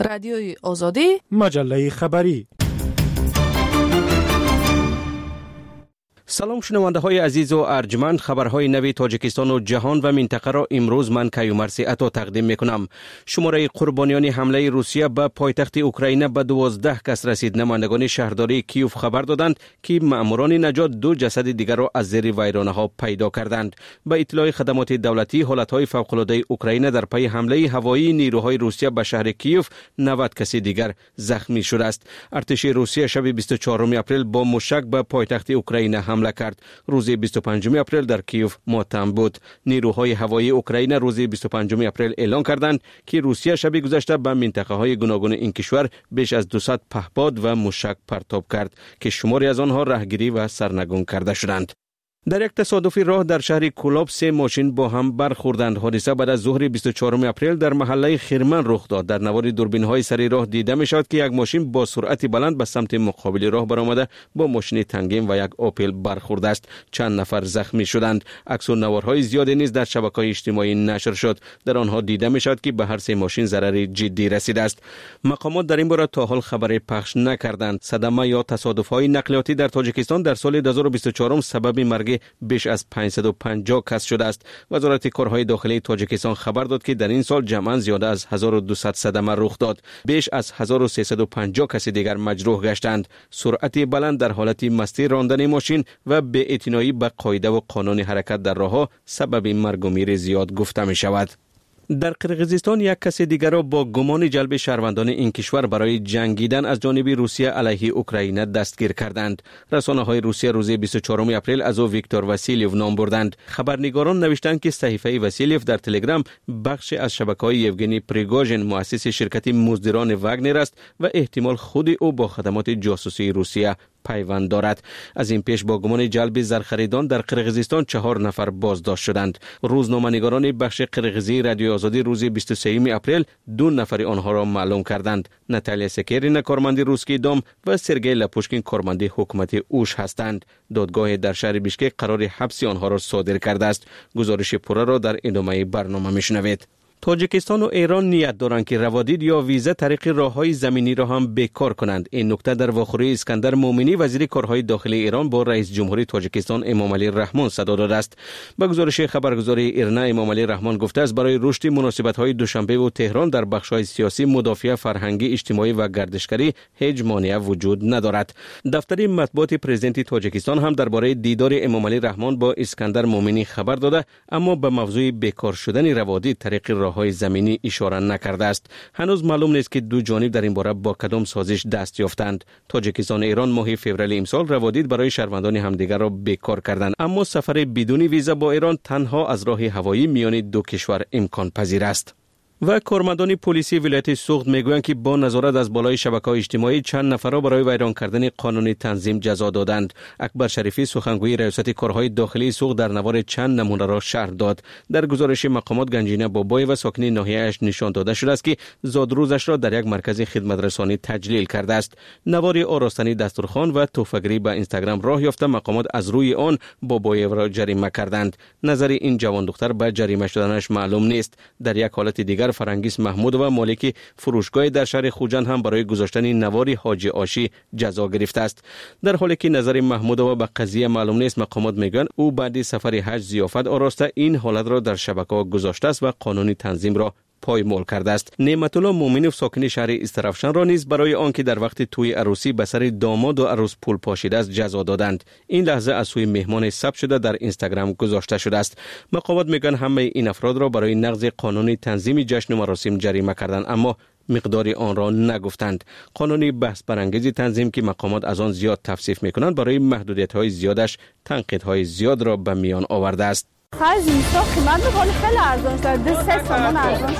رادیوی آزادی، مجله خبری. سلام شنونده های عزیز و ارجمند، خبرهای نوی تاجیکستان و جهان و منطقه را امروز من کیومرثی عطا تقدیم میکنم. شماره قربانیان حمله روسیه به پایتخت اوکراین به 12 کس رسید. نمایندگان شهرداری کیوف خبر دادند که ماموران نجات 2 جسد دیگر را از زیر ویرانه ها پیدا کردند. به اطلاع خدمات دولتی، حالتهای فوق العاده اوکراین در پی حمله هوایی نیروهای روسیه به شهر کیوف 90 کسی دیگر زخمی شده است. ارتش روسیه شب 24 اپریل با موشک به پایتخت اوکراین حمله کرد. روز 25 اپریل در کیوف ماتم بود. نیروهای هوایی اوکراین روز 25 اپریل اعلام کردند که روسیه شب گذشته به منطقه های گوناگون این کشور بیش از 200 پهپاد و موشک پرتاب کرد که شماری از آنها راهگیری و سرنگون کرده شدند. در یک تصادفی راه در شهر کولاب 3 ماشین با هم برخوردند. حادثه بعد از ظهر 24 اپریل در محله خرمن رخ داد. در نوار دوربین‌های سر راه دیده می‌شد که یک ماشین با سرعت بلند به سمت مقابل راه برآمده با ماشین تنگین و یک اوپل برخورد است. چند نفر زخمی شدند. عکس و نوارهای زیادی نیز در شبکه‌های اجتماعی نشر شد. در آنها دیده می‌شد که به هر 3 ماشین ضرر جدی رسیده است. مقامات در این باره تا حال خبری پخش نکردند. صدمه یا تصادف‌های نقلیاتی در تاجیکستان در سال 2024 سبب مرگ بیش از 550 کس شده است. وزارت کارهای داخلی تاجیکستان خبر داد که در این سال جمعاً زیاده از 1200 صدمه رخ داد. بیش از 1350 کس دیگر مجروح گشتند. سرعت بلند در حالت مستی راندن ماشین و بی‌اعتنایی به قاعده و قانون حرکت در راه‌ها سبب مرگ و میر زیاد گفته می شود. در قرقیزستان یک کس دیگر را با گمان جلب شهروندان این کشور برای جنگیدن از جانب روسیه علیه اوکراین دستگیر کردند. رسانه‌های روسیه روز 24 اپریل از او ویکتور واسیلیو نام بردند. خبرنگاران نوشتند که صحیفه واسیلیو در تلگرام بخش از شبکه‌های یوگنی پریگوژین مؤسس شرکت مزدوران واگنر است و احتمال خود او با خدمات جاسوسی روسیه پیوند دارد. از این پیش با گمان جلب زرخریدان در قرقیزستان 4 نفر بازداشت شدند. روزنامه‌نگاران بخش قرقیزی رادیو آزادی روز 23 اپریل 2 نفر آنها را معلوم کردند. ناتالیا سکرین کارمند روسکی دام و سرگئی لپوشکین کارمند حکومت اوش هستند. دادگاه در شهر بیشکک قرار حبس آنها را صادر کرده است. گزارش پوره را در ادامه برنامه میشنوید. تاجیکستان و ایران نیت دارند که روادید یا ویزا طریق راههای زمینی را هم بیکار کنند. این نکته در واخوری اسکندر مومنی وزیر کارهای داخلی ایران با رئیس جمهوری تاجیکستان امامعلی رحمان صدا داده است. با گزارش خبرگزاری ایرنا امامعلی رحمان گفته است برای رشد مناسبت‌های دوشنبه و تهران در بخش‌های سیاسی، مدافع، فرهنگی، اجتماعی و گردشگری هیچ مانع وجود ندارد. دفتر مطبوعات پرزیدنت تاجیکستان هم درباره دیدار امامعلی رحمان با اسکندر مومنی خبر داده، اما به موضوع بیکار شدن روادید طریق های زمینی اشاره نکرده است. هنوز معلوم نیست که دو جانب در این باره با کدام سازش دست یافتند. تاجیکستان و ایران ماه فوریه امسال روادید برای شهروندان همدیگر را بیکار کردند، اما سفر بدون ویزا با ایران تنها از راه هوایی میان دو کشور امکان پذیر است. و کارمندان پلیسی ولایت سوخت میگویند که با نظارت از بالای شبکه‌های اجتماعی چند نفر را برای ویران کردن قانون تنظیم جزا دادند. اکبر شریفی سخنگوی ریاست کارهای داخلی سوخت در نوار چند نمونه را شرح داد. در گزارش مقامات گنجینه بابای و ساکن ناحیه‌اش نشان داده شده است که زادروزش را در یک مرکز خدمت رسانی تجلیل کرده است. نوار آراستنی دسترخوان و تحفه‌گیری به اینستاگرام راه یافته مقامات از روی آن بابای را جریمه کردند. نظر این جوان دختر به جریمه شدنش معلوم نیست. در یک حالت دیگر فرنگیس محمود و مالک فروشگاه در شهر خوجند هم برای گذاشتن نوار حاجی آشی جزا گرفته است. در حالی که نظر محمود و به قضیه معلوم نیست، مقامات میگن او بعد سفر حج ضیافت آراسته این حالت را در شبکه‌ها گذاشته است و قانونی تنظیم را پایمال کرده است. نعمت الله مومنوف ساکن شهر استرافشن را نیز برای آنکه در وقت توی عروسی به سر داماد و عروس پول پاشیده است جزا دادند. این لحظه از سوی مهمان ثبت شده در اینستاگرام گذاشته شده است. مقامات میگن همه این افراد را برای نقض قانون تنظیم جشن و مراسم جریمه کردند، اما مقدار آن را نگفتند. قانونی بحث برانگیز تنظیم که مقامات از آن زیاد تفسیف میکنند برای محدودیت‌های زیادش تنقیدهای زیاد را به میان آورده است. خرج اینستا قیمت میکنه خیلی ارزان شده، 3 تومان ارزان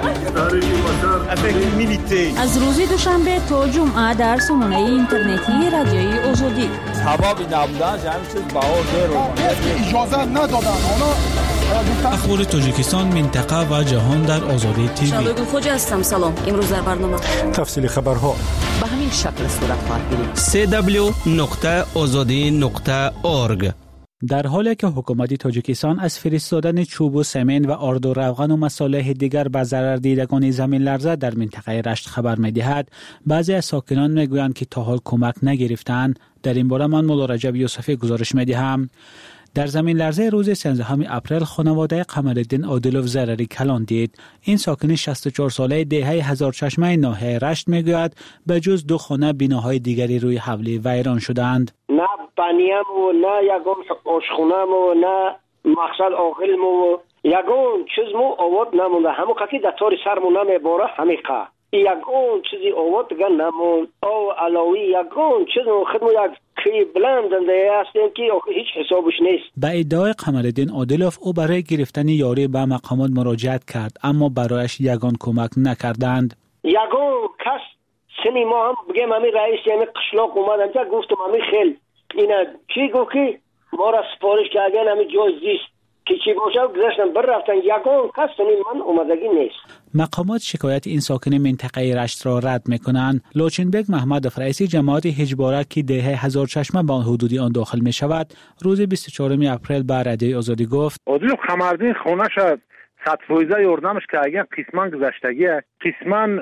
شده. از روز دوشنبه تا جمعه در سامانه اینترنتی رادیوی آزادی حبابی نبودن جمعی چیز باور رو اجازه ندادن. اخبار تاجیکستان، منطقه و جهان در آزادی تیوی. شادو خوجا هستم. سلام. امروز در برنامه تفصیل خبرها به همین شکل صورت خواهد گرفت. www.azadi.org در حالی که حکومت تاجیکستان از فرستادن چوب و سمنت و آرد و روغن و مصالح دیگر به ضرر دیدگان زمین لرزه در منطقه رشت خبر می‌دهد، بعضی از ساکنان میگویند که تا حال کمک نگرفتند. در این باره من مولا رجب یوسفی گزارش می‌دهم. در زمین لرزه روز 13 اپریل خانواده قمرالدین عادلوف ضرری کلان دید. این ساکن 64 ساله دهه هزار چشمه ناحیه رشت میگوید به جز 2 خانه بناهای دیگری روی حوله ویران شدند. نه بنیم و نه یگان آشخونم و نه مقصد آقلم و یگان چیز مو آواد نمونده. همون که در تاری سرمو نمیباره همیقه. یگان چیزی آواد دیگه نمون. او علاوی یگان چیز مو خدمو یک کی بلندنده هستیم که هیچ حسابش نیست. به ادعای قمرالدین عادلوف او برای گرفتن یاری به مقامات مراجعت کرد اما برایش یگان کمک نکردند. یگان کس سنی ما هم بگیم همین رئیس همین قشلاق اومدن تا گفتم همین خیل اینا چی گفت که ما را سپارش کردن همین جای زیست که چی باشه گذاشتن برفتن. یگان کس سنی من اومدگی نیست. مقامات شکایت این ساکن منطقه رشت را رد میکنند. لوچنبگ محمد رئیس جماعت هجباره که دهه هزار چشمه با حدود آن داخل می شود روز 24 اپریل به رادیوی آزادی گفت عادلوف قمرالدین خونه شد صدفویزه یاردمش که اگه قسمان گذشتگیه قسمان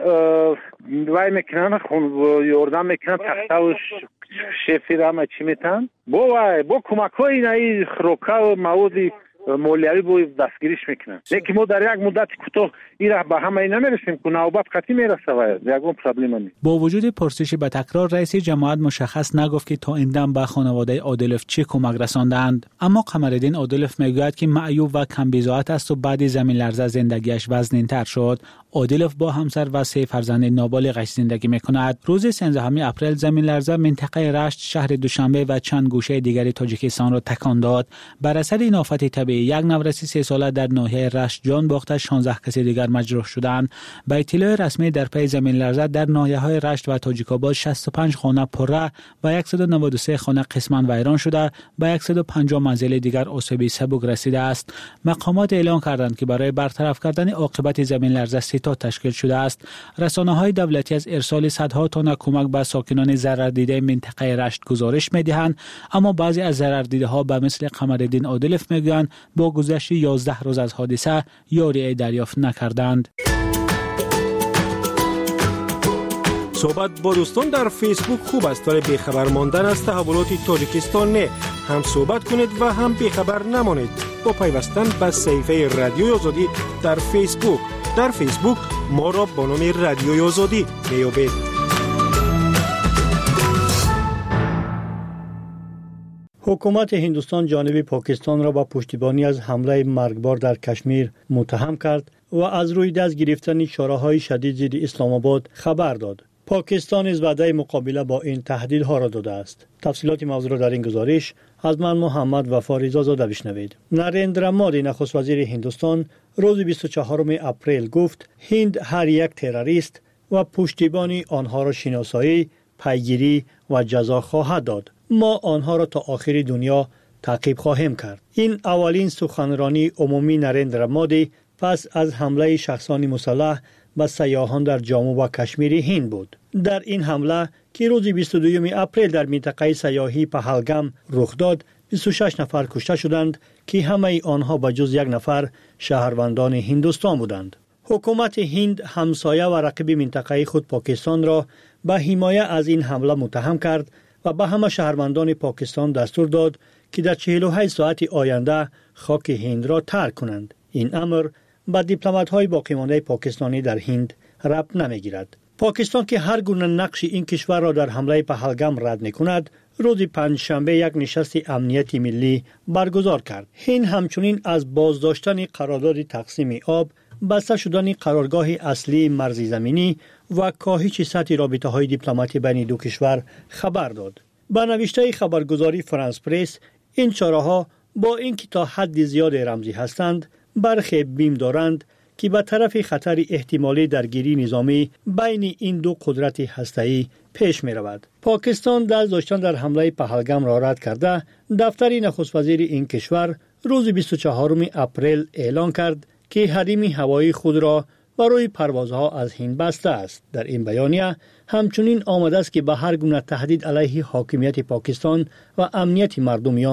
وای میکنن یاردم میکنن تخته و شفی را همه چی میتن با کمک های اینایی خروکه و موادی مولیوی بوی دستگیریش میکنن. لیکن ما در یک مدت کوتاه این را به همه نمیرسیم که نوبت قطعی میرسه و یکون پرابلم نیست. با وجود پرسش به تکرار رئیس جماعت مشخص نگفت که تا این دم به خانواده عادلوف چه کمک رساندند. اما قمرالدین عادلوف میگوید که معیوب و کم بضاعت است و بعد زمین لرزه زندگیش وزن‌تر شد. عادلوف با همسر و 3 فرزند نابالغش زندگی میکند. روز 13 اپریل زمین لرزه منطقه رشت، شهر دوشنبه و چند گوشه دیگر تاجیکستان را تکان داد. بر اثر این آفت طبیعی یک نورسی 3 ساله در ناحیه رشت جان باخته، 16 کسی دیگر مجروح شدند. به اطلاع رسمی در پی زمین لرزه در ناحیه‌های رشت و تاجیک‌آباد 65 خانه پره و 193 خانه قسماً ویران شده، به 150 منزل دیگر آسیب سبک رسیده است. مقامات اعلام کردند که برای برطرف کردن عاقبت زمین لرزه سیتا تشکیل شده است. رسانه‌های دولتی از ارسال صدها تن کمک به ساکنان ضرر دیده منطقه رشت گزارش می‌دهند، اما بعضی از ضرر دیده‌ها به مثل قمرالدین عادلوف میگویند با گذشت 11 روز از حادثه یاری دریافت نکردند. صحبت با دوستان در فیسبوک خوب است ولی بیخبر ماندن از تحولات تاجیکستان نه. هم صحبت کنید و هم بیخبر نمانید با پیوستن به صفحه رادیوی آزادی در فیسبوک. در فیسبوک ما را با نام رادیوی آزادی میابید. حکومت هندوستان جانب پاکستان را با پشتیبانی از حمله مرگبار در کشمیر متهم کرد و از روی دست گرفتن چاره‌های شدید ضد اسلام آباد خبر داد. پاکستان از وعده مقابله با این تهدیدها را داده است. تفصیلات موضوع را در این گزارش از من محمد وفا رضازاده بشنوید. نریندرا مودی نخست وزیر هندوستان روز 24 اپریل گفت هند هر یک تروریست و پشتیبانی آنها را شناسایی، پیگیری و جزا خواهد داد. ما آنها را تا آخر دنیا تعقیب خواهیم کرد. این اولین سخنرانی عمومی نریندرا مودی پس از حمله شخصان مسلح به سیاحان در جامو و کشمیر هند بود. در این حمله که روز 22 اپریل در منطقه سیاحی پهلگام رخ داد، 26 نفر کشته شدند که همه آنها به جز 1 نفر شهروندان هندوستان بودند. حکومت هند همسایه و رقیب منطقه خود پاکستان را به حمایت از این حمله متهم کرد و به همه شهروندان پاکستان دستور داد که در 48 ساعت آینده خاک هند را ترک کنند. این امر با دیپلمات‌های باقیمانده پاکستانی در هند ربط نمی‌گیرد. پاکستان که هر گونه نقش این کشور را در حمله پهلگام رد می‌کند، روز پنجشنبه یک نشست امنیتی ملی برگزار کرد. هند همچنین از بازداشتن قرارداد تقسیم آب، بسته شدن قرارگاه اصلی مرزی زمینی و کاهش سطح رابطه‌های دیپلماتی بین دو کشور خبر داد. با نوشته خبرگزاری فرانس پرس، این چاره‌ها با اینکه تا حد زیاد رمزی هستند، برخی بیم دارند که به طرف خطر احتمالی درگیری نظامی بین این دو قدرت هسته‌ای پیش می رود. پاکستان دست داشتن در حمله پهلگام را رد کرده، دفتر نخست وزیر این کشور روز 24 اپریل اعلان کرد که حریم هوایی خود را برای پروازها از هند بسته است. در این بیانیه همچنین آمده است که به هر گونه تهدید علیه حاکمیت پاکستان و امنیت مردمیان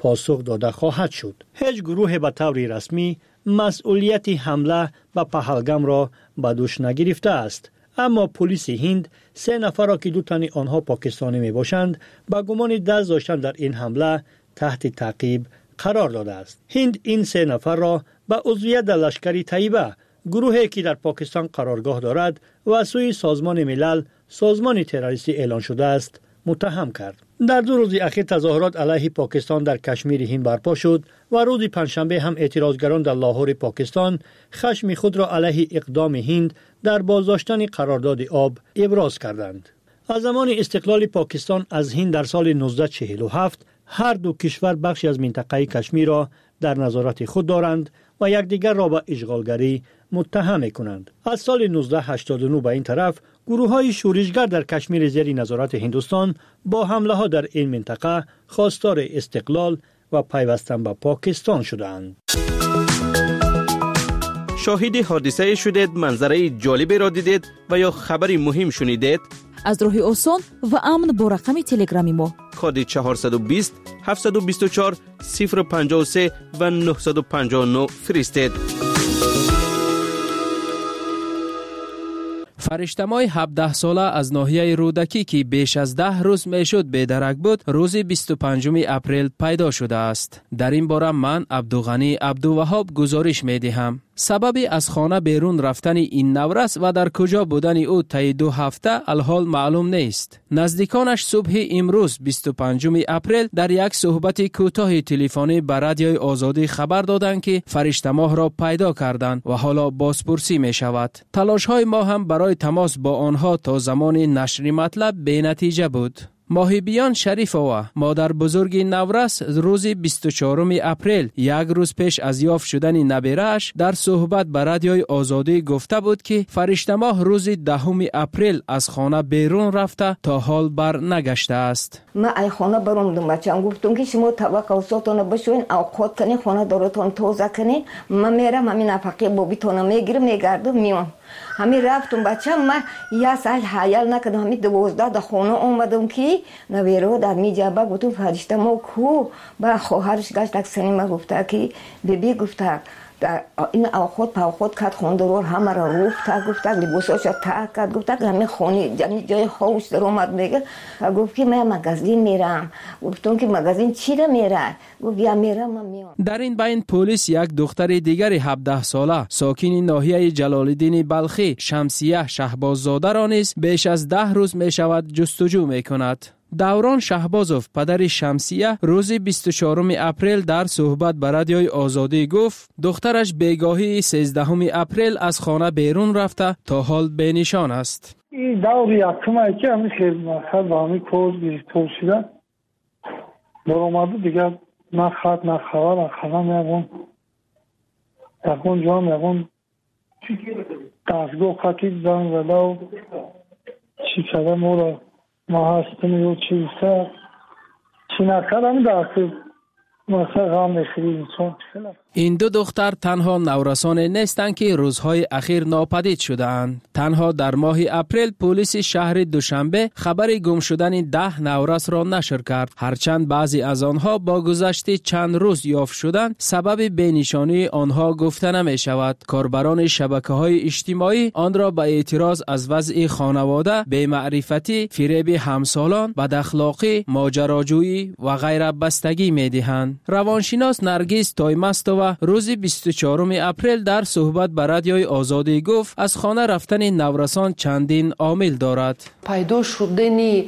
پاسخ داده خواهد شد. هیچ گروه به طور رسمی مسئولیت حمله به پهلگام را به دوش نگرفته است. اما پلیس هند 3 نفر را که 2 تن آنها پاکستانی می باشند با گمان دست داشتن در این حمله تحت تعقیب قرار داده است. هند این 3 نفر را به عضویت در لشکر طیبه، گروهی که در پاکستان قرارگاه دارد و از سوی سازمان ملل سازمان تروریستی اعلان شده است متهم کرد. در 2 روز اخیر تظاهرات علیه پاکستان در کشمیر هند برپا شد و روز پنجشنبه هم اعتراضگران در لاهور پاکستان خشم خود را علیه اقدام هند در بازداشتن قرارداد آب ابراز کردند. از زمان استقلال پاکستان از هند در سال 1947 هر دو کشور بخشی از منطقه کشمیر را در نظارت خود دارند و یکدیگر را به اشغالگری متهم می‌کنند. از سال 1989 به این طرف گروه‌های شورشگر در کشمیر زیر نظارت هندوستان با حمله‌ها در این منطقه خواستار استقلال و پیوستن به پاکستان شدند. شاهد حادثه شدید، منظره جالبی را دیدید و یا خبری مهم شنیدید؟ از راه آسان و امن با رقم تلگرامی ما کد 420 724 053 و 959 فرستید. فرشتمای 17 ساله از ناحیه رودکی که بیش از 10 روز میشد بی‌درک بود، روز 25 اپریل پیدا شده است. در این باره من عبدالغنی عبدالوهاب گزارش می‌دهم. سبب از خانه بیرون رفتن این نورس و در کجا بودن او طی 2 هفته الحال معلوم نیست. نزدیکانش صبح امروز 25 اپریل در یک صحبت کوتاه تلفنی به رادیوی آزادی خبر دادند که فرشته ماه را پیدا کردند و حالا بازپرسی می شود. تلاش های ما هم برای تماس با آنها تا زمان نشر مطلب بی نتیجه بود. ماهیبیان شریفова، مادر بزرگ نورس، روز 24 اپریل، یک روز پیش از یافت شدن نبیره‌اش، در صحبت به رادیوی آزادی گفته بود که فرشته ماه روز 10 اپریل از خانه بیرون رفته تا حال بر نگشته است. من ای خانه برام بچه‌ام گفتم که شما توقعاتتون بشوین، اوقات کنین، خانه دارتون توزیع کنین، من میرم همین نفقه بابیتون میگیرم میگردم میام. همین رفتم بچه‌م، من یه سال حیال نکردم، همین 12 در خانه اومدم که نویرو در می جابه گفتم فرشته ما کو با خواهرش گشت اکسنی ما گفته که بیبی گفته این خود پا خود کت خوندرور همه را روفت گفته لباساش تاک کرد گفته همین خونی جای خوش در اومد میگه گفت که من مگزین میرم. گفتم که مگزین چی را میره؟ گفت یا میرم من میام. در این بین پلیس یک دختر دیگر 17 ساله ساکن ناحیه جلال‌الدین بلخی شمسیه شهباززاده را نیز بیش از 10 روز می شود جستجو می کند. دوران شهبازوف پدر شمسیه روز 24 اپریل در صحبت به رادیوی آزادی گفت دخترش بیگاهی 13 اپریل از خانه بیرون رفته تا حال بی نشان است. این دور یکم که همیشه که مقصد با همی کوز بیشتر شده برآمده دیگر نه خط نه خبر خانم یکون جام یکون دستگاه خطیب زن ولا چی کده مورا ما هستیم یو چیزه چی نکردم دسته مثلا غم نخیریم چون این دو دختر تنها نورسان نیستند که روزهای اخیر ناپدید شده‌اند. تنها در ماه اپریل پلیس شهر دوشنبه خبر گم شدن 10 نورس را نشر کرد، هرچند بعضی از آنها با گذشت چند روز یافت شدند سبب بینشانی آنها گفته نمی شود. کاربران شبکه‌های اجتماعی آن را به اعتراض از وضع خانواده، بی‌معرفتی، فریب همسالان، بداخلاقی، ماجراجویی و غیره بستگی می‌دهند. روانشناس نرگس تایمستووا روز 24 اپریل در صحبت به رادیوی آزادی گفت از خانه رفتن نورسان چندین عامل دارد. پیدا شدن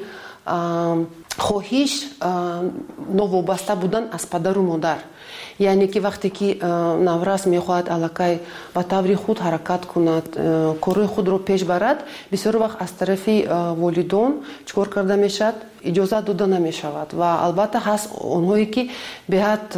خواهش نوابسته بودن از پدر و مادر، یعنی که وقتی که نورس میخواهد علاقه به طور خود حرکت کند، کار خود رو پیش برد، بسیار وقت از طرف والدین چکار کرده میشد اجازه داده نمیشود و البته هست اونهایی که بهت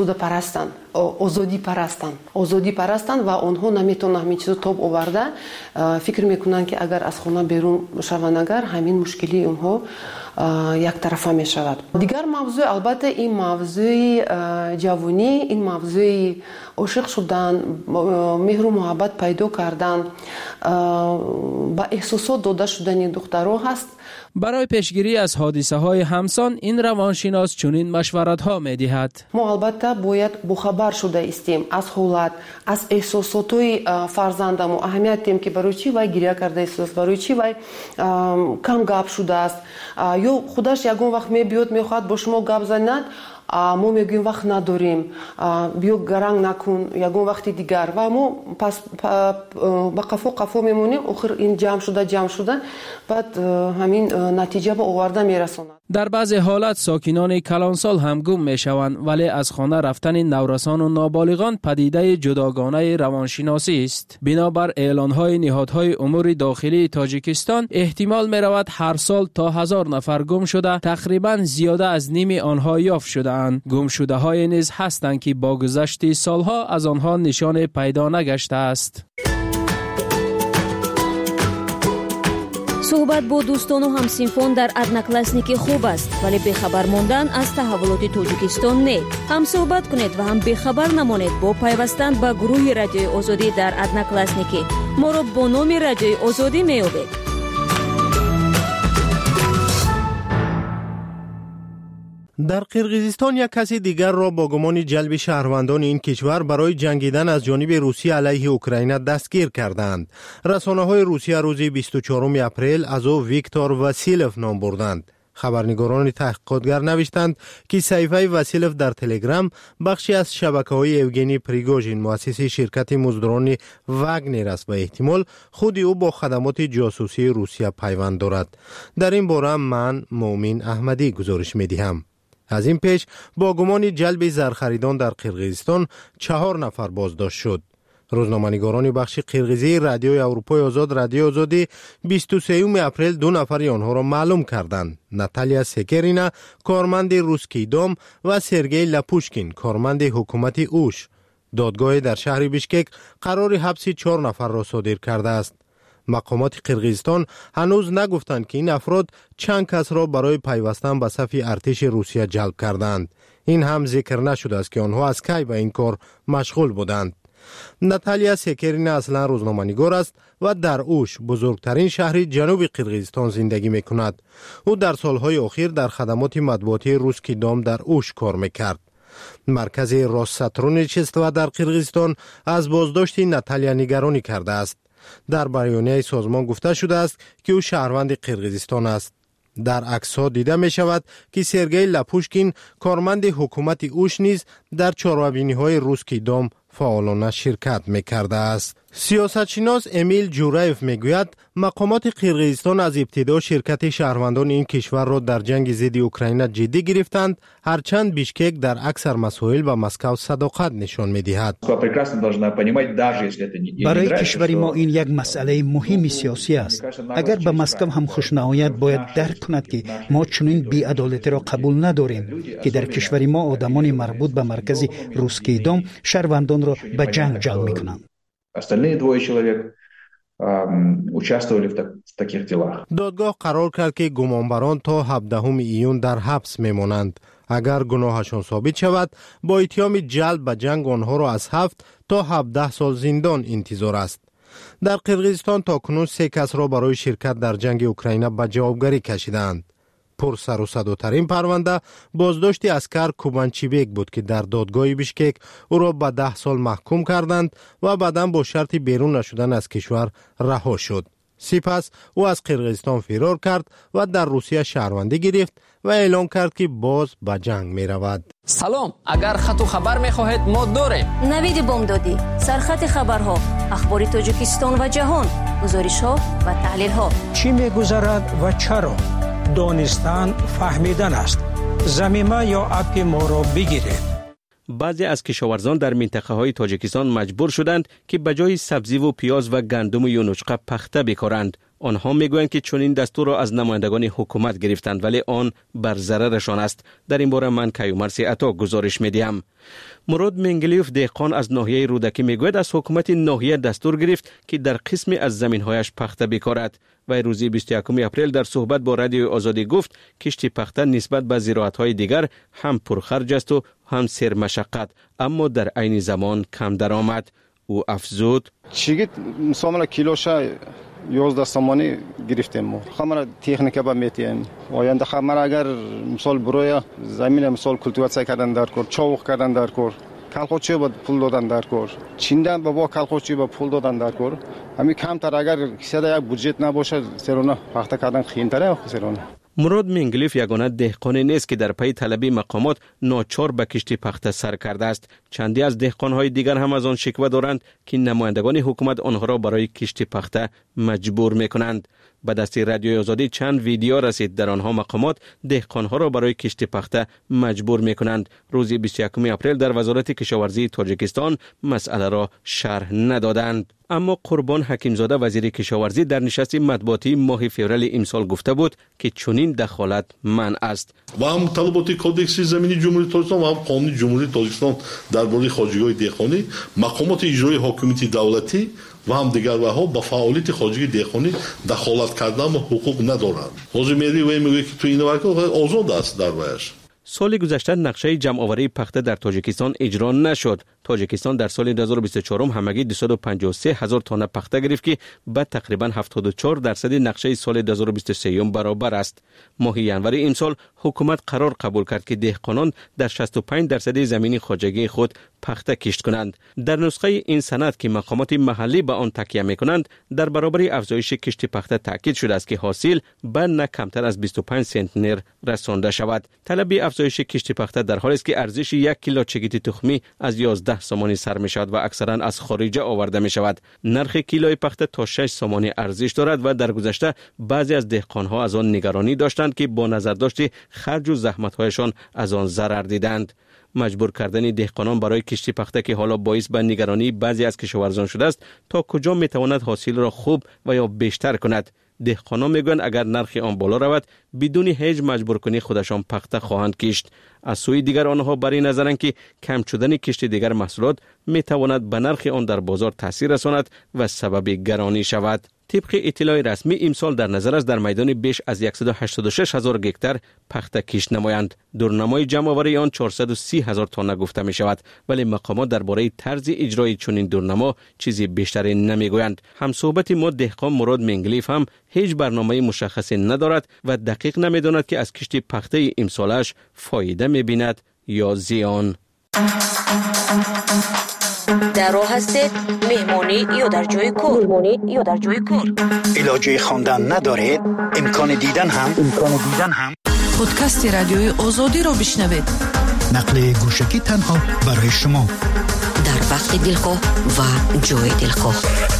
آزادی پرستند و اونها نمیتونن همین چیزو تاب آورده فکر میکنن که اگر از خانه بیرون شوند اگر همین مشکلی اونها یک طرفه می شود. دیگر موضوع البته این موضوع جوانی، این موضوع عاشق شدن، مهر و محبت پیدا کردن با احساسات داده شدن دخترها هست. برای پیشگیری از حادثه های همسان این روانشناس چنین مشورت ها می دهد. ما البته باید بخبر شده استیم از حالت از احساسات های فرزندم و اهمیت دیم که برای چی وای گریه کرده است، برای چی وای کم گپ شده است، یا خودش یگون وقت می بیاد میخواد با شما گپ زند، ما میگیم وقت نداریم، بیا گرنگ نکن یگون وقتی دیگر، و ما پس با قفو میمونیم، آخر این جمع شده بعد همین نتیجه به آورده میرساند. در بعضی حالت ساکنان کلانسال هم گم میشوند، ولی از خانه رفتن نورسان و نابالغان پدیده جداگانه روانشناسی است. بنابر اعلانهای نهادهای امور داخلی تاجیکستان احتمال میرود هر سال تا 1000 نفر گم شده، تقریبا زیاده از نیم آنها یافت شده‌اند. گم شده های نیز هستند که با گذشت سالها از آنها نشان پیدا نگشته است. صحبت با دوستان و همسینفان در ادناکلاسنیکی خوب است، ولی بخبر ماندن از تحولات تاجیکستان نه. هم صحبت کنید و هم بخبر نمانید با پیوستن به گروه رادیوی آزادی در ادناکلاسنیکی. ما را با نام رادیوی آزادی می‌یابید. در قرقیزستان یک کسی دیگر را با گمان جلب شهروندان این کشور برای جنگیدن از جانب روسیه علیه اوکراین دستگیر کردند. رسانه‌های روسیه روز 24 اپریل از او ویکتور واسیلف نام بردند. خبرنگاران تحقیقاتگر نوشتند که صحیفه واسیلف در تلگرام بخشی از شبکه‌های اوگنی پریگوژین مؤسس شرکت مزدوران واگنر است و احتمال خود او با خدمات جاسوسی روسیه پیوند دارد. در این باره من مومن احمدی گزارش می‌دهم. از این پیش با گمان جلب زرخریدان در قرقیزستان 4 نفر بازداشت شد. روزنامه‌نگاران بخش قرقیزی رادیوی اروپای آزاد رادیو آزادی 23 اپریل 2 نفر آنها را معلوم کردند. ناتالیا سکرینا کارمند روسکی دوم و سرگئی لاپوشکین کارمند حکومت اوش. دادگاه در شهر بیشکک قرار حبس 4 نفر را صادر کرده است. مقامات قرقیزستان هنوز نگفتند که این افراد چند کس را برای پیوستن به صف ارتش روسیه جلب کردند. این هم ذکر نشده است که آنها از کی به این کار مشغول بودند. ناتالیا سکرینا اصلا روزنامه‌نگار است و در اوش بزرگترین شهر جنوب قرقیزستان زندگی می‌کند. او در سالهای اخیر در خدمات مطبوعاتی روسکی دام در اوش کار می‌کرد. مرکز روساترونچستو در قرقیزستان از بازداشت ناتالیا نگرانی کرده است. در بیانیه سازمان گفته شده است که او شهروند قرقیزستان است. در عکس‌ها دیده می شود که سرگئی لاپوشکین کارمند حکومت اوش نیز در چهاربینی‌های روسکی دام فعالانه شرکت می‌کرده است. سیاستشناس امیل جورایف میگوید مقامات قرقیزستان از ابتدا شرکت شهروندان این کشور را در جنگ ضد اوکراین جدی گرفتند، هرچند بیشکک در اکثر مسائل به مسکو صداقت نشان می‌دهد. برای کشور ما این یک مسئله مهم سیاسی است. اگر به مسکو هم خوش نآید باید درک کند که ما چنین بی‌عدالتی را قبول نداریم که در کشور ما آدمان مربوط به مرکز روسکی دام شهروندان را به جنگ جلب می‌کنند. Остальные 2 человек участвовали в таких делах. دادگاه قرار کرد که گمانبران تا 17 ایون در حبس میمانند. اگر گناهشان ثابت شود با اتهام جلب به جنگ آنها را از 7 تا 17 سال زندان انتظار است. در قرقیزستان تاکنون 3 کس را برای شرکت در جنگ اوکراین به جوابگری کشیدند. پر سر و صداترین پرونده بازداشت اسکر کوبانچیبک بود که در دادگاه بیشکک او را به 10 سال محکوم کردند و بعداً با شرط بیرون نشدن از کشور رها شد. سپس او از قرقیزستان فرار کرد و در روسیه شهروندی گرفت و اعلان کرد که باز به جنگ می رود. سلام، اگر خط و خبر می خواهید ما داریم. نوید بامدادی، سرخط خبرها، اخبار تاجیکستان و جهان، گزارش ها و تحلیل ها. چی می گذرد و چرا؟ دانستن فهمیدن است. زمینه یا اپ ما را بگیرید. بعضی از کشاورزان در منطقه های تاجیکستان مجبور شدند که به جای سبزی و پیاز و گندم و یونچقه پخته بکارند. آنها میگویند که چنین دستور را از نمایندگان حکومت گرفتند ولی آن بر ضررشان است. در این باره من کیومرث عطا گزارش میدهم. مراد منگلیوف دهقان از ناحیه رودکی میگوید از حکومت ناحیه دستور گرفت که در قسمی از زمین‌هایش پخته بکارد و روز 21 اپریل در صحبت با رادیو آزادی گفت کشت پخته نسبت به زراعت‌های دیگر هم پرخرج است و هم سرمشقت، اما در عین زمان کم درآمد. او افزود چیگit مثلا کیلوشا 11 سامانی گرفتیم ما خمر تکنیک با میتیم آینده خمر اگر مثال برویا زمین مثال کلتیواسیون کردن در کار چاوق کردن در کار کالخوچی با پول دادن در کار چیندن با کالخوچی با پول دادن در کار همین کمتر اگر کسی یک بودجت نباشه سرونه پخته کردن خیانتره سرونه. مراد منگلیف یگانه دهقانی نیست که در پی طلبی مقامات ناچار به کشتی پخته سر کرده است. چندی از دهقانهای دیگر هم از آن شکوه دارند که نمایندگان حکومت آنها را برای کشتی پخته مجبور میکنند. به دست رادیوی آزادی چند ویدیو رسید در آنها مقامات دهقانها را برای کشتی پخته مجبور میکنند. روز 21 اپریل در وزارت کشاورزی تاجیکستان مسئله را شرح ندادند. اما قربان حکیمزاده وزیر کشاورزی در نشست مطبوعاتی ماه فوریه امسال گفته بود که چنین دخالت منع است. و هم طلبات کودکس زمینی جمهوری تاجیکستان و هم قانون جمهوری تاجیکستان درباره خواجگی‌های دهقانی مقامات اجرایی حاکمیت دولتی و هم دیگر ها با فعالیت خواجگی دهقانی دخالت کردن و حقوق ندارند. حاضر میری و میگه که تو این ورکه آزاد است در وایش. سال گذشته نقشه جمع‌آوری پخته در تاجیکستان اجرا نشد. تاجیکستان در سال 2024 همگی 253 هزار تانه پخته گرفت که به تقریبا 74% نقشه سال 2023 برابر است. ماه ژانویه این سال حکومت قرار قبول کرد که دهقانان در 65% زمین خواجگی خود پخته کشت کنند. در نسخه این سند که مقامات محلی به آن تکیه می‌کنند در برابر افزایش کشت پخته تاکید شده است که حاصل به نه کمتر از 25 سنتنر رسانده شود. طلب افزایش کشت پخته در حالی است که ارزش 1 کیلو چگیت تخمی از 11 سامانی سر می شود و اکثرا از خارج آورده می شود. نرخ کیلوی پخته تا 6 سامانی ارزش دارد و در گذشته بعضی از دهقانها از آن نگرانی داشتند که با نظر داشت خرج و زحمت‌هایشان از آن ضرر دیدند. مجبور کردن دهقانان برای کشتی پخته که حالا باعث به نگرانی بعضی از کشاورزان شده است تا کجا می تواند حاصل را خوب و یا بیشتر کند. دهقانان میگویند اگر نرخ آن بالا رود بدون هیچ مجبور کنی خودشان پخته خواهند کشت. از سوی دیگر آنها بر این نظرند که کم شدن کشت دیگر محصولات می تواند به نرخ آن در بازار تاثیر رساند و سبب گرانی شود. طبق اطلاع رسمی امسال در نظر است در میدان بیش از 186 هزار گکتار پخته کشت نمایند. دورنمای جمع آوری آن 430 هزار تانه گفته می شود، ولی مقامات درباره طرز اجرای چنین دورنما چیزی بیشتری نمیگویند. همصحبت ما دهقان مراد منگلیف هم هیچ برنامه مشخصی ندارد و دقیق نمیداند که از کشت پخته امسالش فایده میبیند یا زیان. در راه هستید مهمانی یا در جای کار علاجه خواندن ندارید امکان دیدن هم پادکست رادیوی آزادی را بشنوید. نقل گوشکی تنها برای شما در وقت دلخواه و جای دلخواه.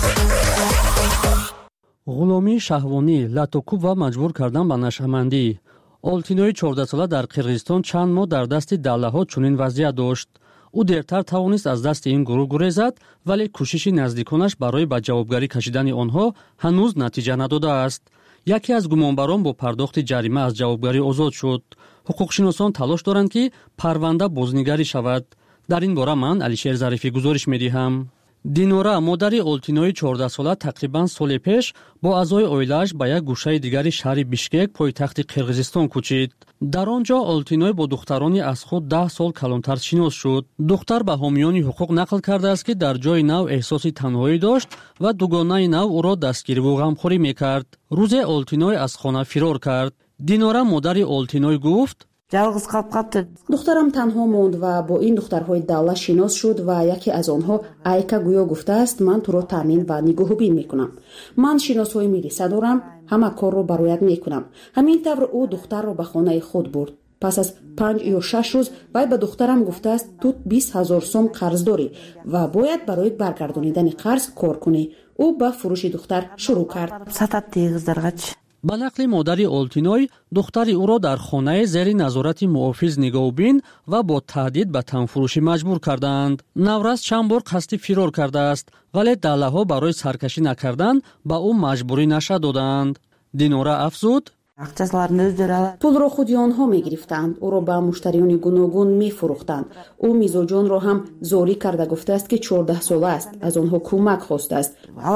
غلامی شهوانی، لاتوکوب و مجبور کردن به نشهمندی. آلتینوی 14 ساله در قرغیزستان چند ماه در دست دله‌ها چنین وضعیت داشت. او دیرتر توانست از دست این گروه گریزد، ولی کوشش نزدیکانش برای به جوابگری کشیدن آنها هنوز نتیجه نداده است. یکی از گمانبران با پرداخت جریمه از جوابگری آزاد شد. حقوقشناسان تلاش دارند که پرونده بازنگری شود. در این باره من علیشیر ظریفی گزارش می‌دهم. دینورا مادری آلتینوی 14 ساله تقریباً سال پیش با اعضای اویلش به یک گوشه دیگری شهر بیشکک پایتخت قرغیزستان کوچید. در آنجا آلتینوی با دخترانی از خود 10 سال کلانتر شناس شد. دختر به حامیان حقوق نقل کرده است که در جای نو احساس تنهایی داشت و دوگانه نو او را دستگیری و غمخوری میکرد. روز آلتینوی از خانه فرار کرد. دینورا مادری آلتینوی گفت: دخترم تنها موند و با این دخترهای دولت شناس شد و یکی از آنها ایکا گویا گفته است من تو را تامین و نگهبانی میکنم. من شناسای مدرسه دارم، همه کار را برایت میکنم. همین طور او دختر را به خانه خود برد. پس از 5 یا 6 روز وی به دخترم گفته است تو 20,000 سوم قرض داری و باید برای برگردانیدن قرض کار کنی. او به فروش دختر شروع کرد. به نقل مادری آلتینوی، دختر او را در خانه زیر نظارت محافظ نگهبان و با تهدید به تنفروشی مجبور کردند. نورس چند بار قصد فرار کرده است، ولی دله‌ها برای سرکشی نکردن به او مجبوری نشه دادند. دینورا افزود: پول را خودی آنها می گرفتند، او را به مشتریان گوناگون می فروختند. او میزوجان را هم زوری کرده گفته است که 14 ساله است، از آنها کمک خواسته است.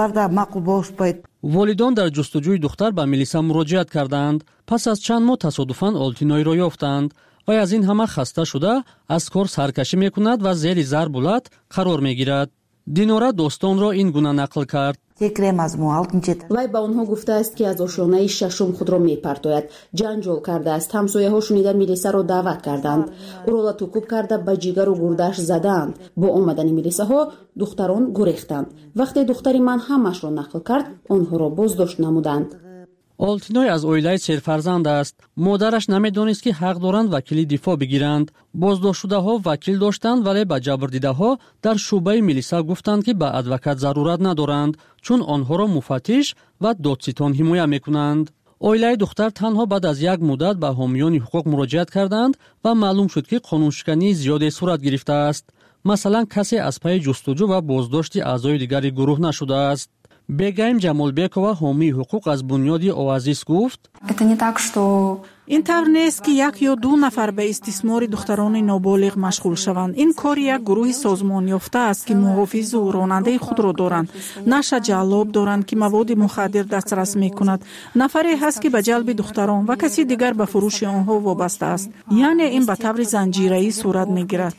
والدان در جستجوی دختر به میلیسا مراجعت کردند. پس از چند ماه تصادفاً آلتینوی را یافتند و از این همه خسته شده از کار سرکشی می کند و زیر ضرب العت قرار می گیرد. دینورا داستانро ин гуна нақл кард. вай ба онҳо гуфтааст ки аз ошонаи шашум худро мепартояд. ҷанҷол кардааст. ҳамсояҳо шунида милисаро даъват карданд. ӯро латукуб карда ба ҷигару гурдааш задаанд. бо омадани милисаҳо духтарон гурехтанд. вақте духтари ман ҳамаашро нақл кард, онҳоро боздошт намуданд. олтиной аз оилаи серфарзанд аст. модараш намедонист ки ҳақ доранд вакили дифоъ бигиранд. боздоштшудаҳо вакил доштанд, вале ба ҷабрдидаҳо дар шӯъбаи милиса гуфтанд ки ба адвокат зарурат надоранд, чун онҳоро муфаттиш ва додситон ҳимоя мекунанд. оилаи духтар танҳо баъд аз як муддат ба ҳомиёни ҳуқуқ муроҷиат карданд ва маълум шуд ки қонуншикании зиёде сурат гирифтааст. масалан, касе аз пайи ҷустуҷӯ ва боздошти аъзои дигари гурӯҳ нашудааст. бегаим ҷамолбекова ҳомии ҳуқуқ аз бунёди оазис гуфт: ин тавр нест ки як ё ду нафар ба истисмори духтарони ноболиғ машғул шаванд. ин кори як гурӯҳи созмонёфта аст ки муҳофизу ронандаи худро доранд. наша ҷаллоб доранд ки маводи мухаддир дастрас мекунад. нафаре ҳаст ки ба ҷалби духтарон ва каси дигар ба фурӯши онҳо вобаста аст. яъне ин ба таври занҷираӣ сурат мегирад.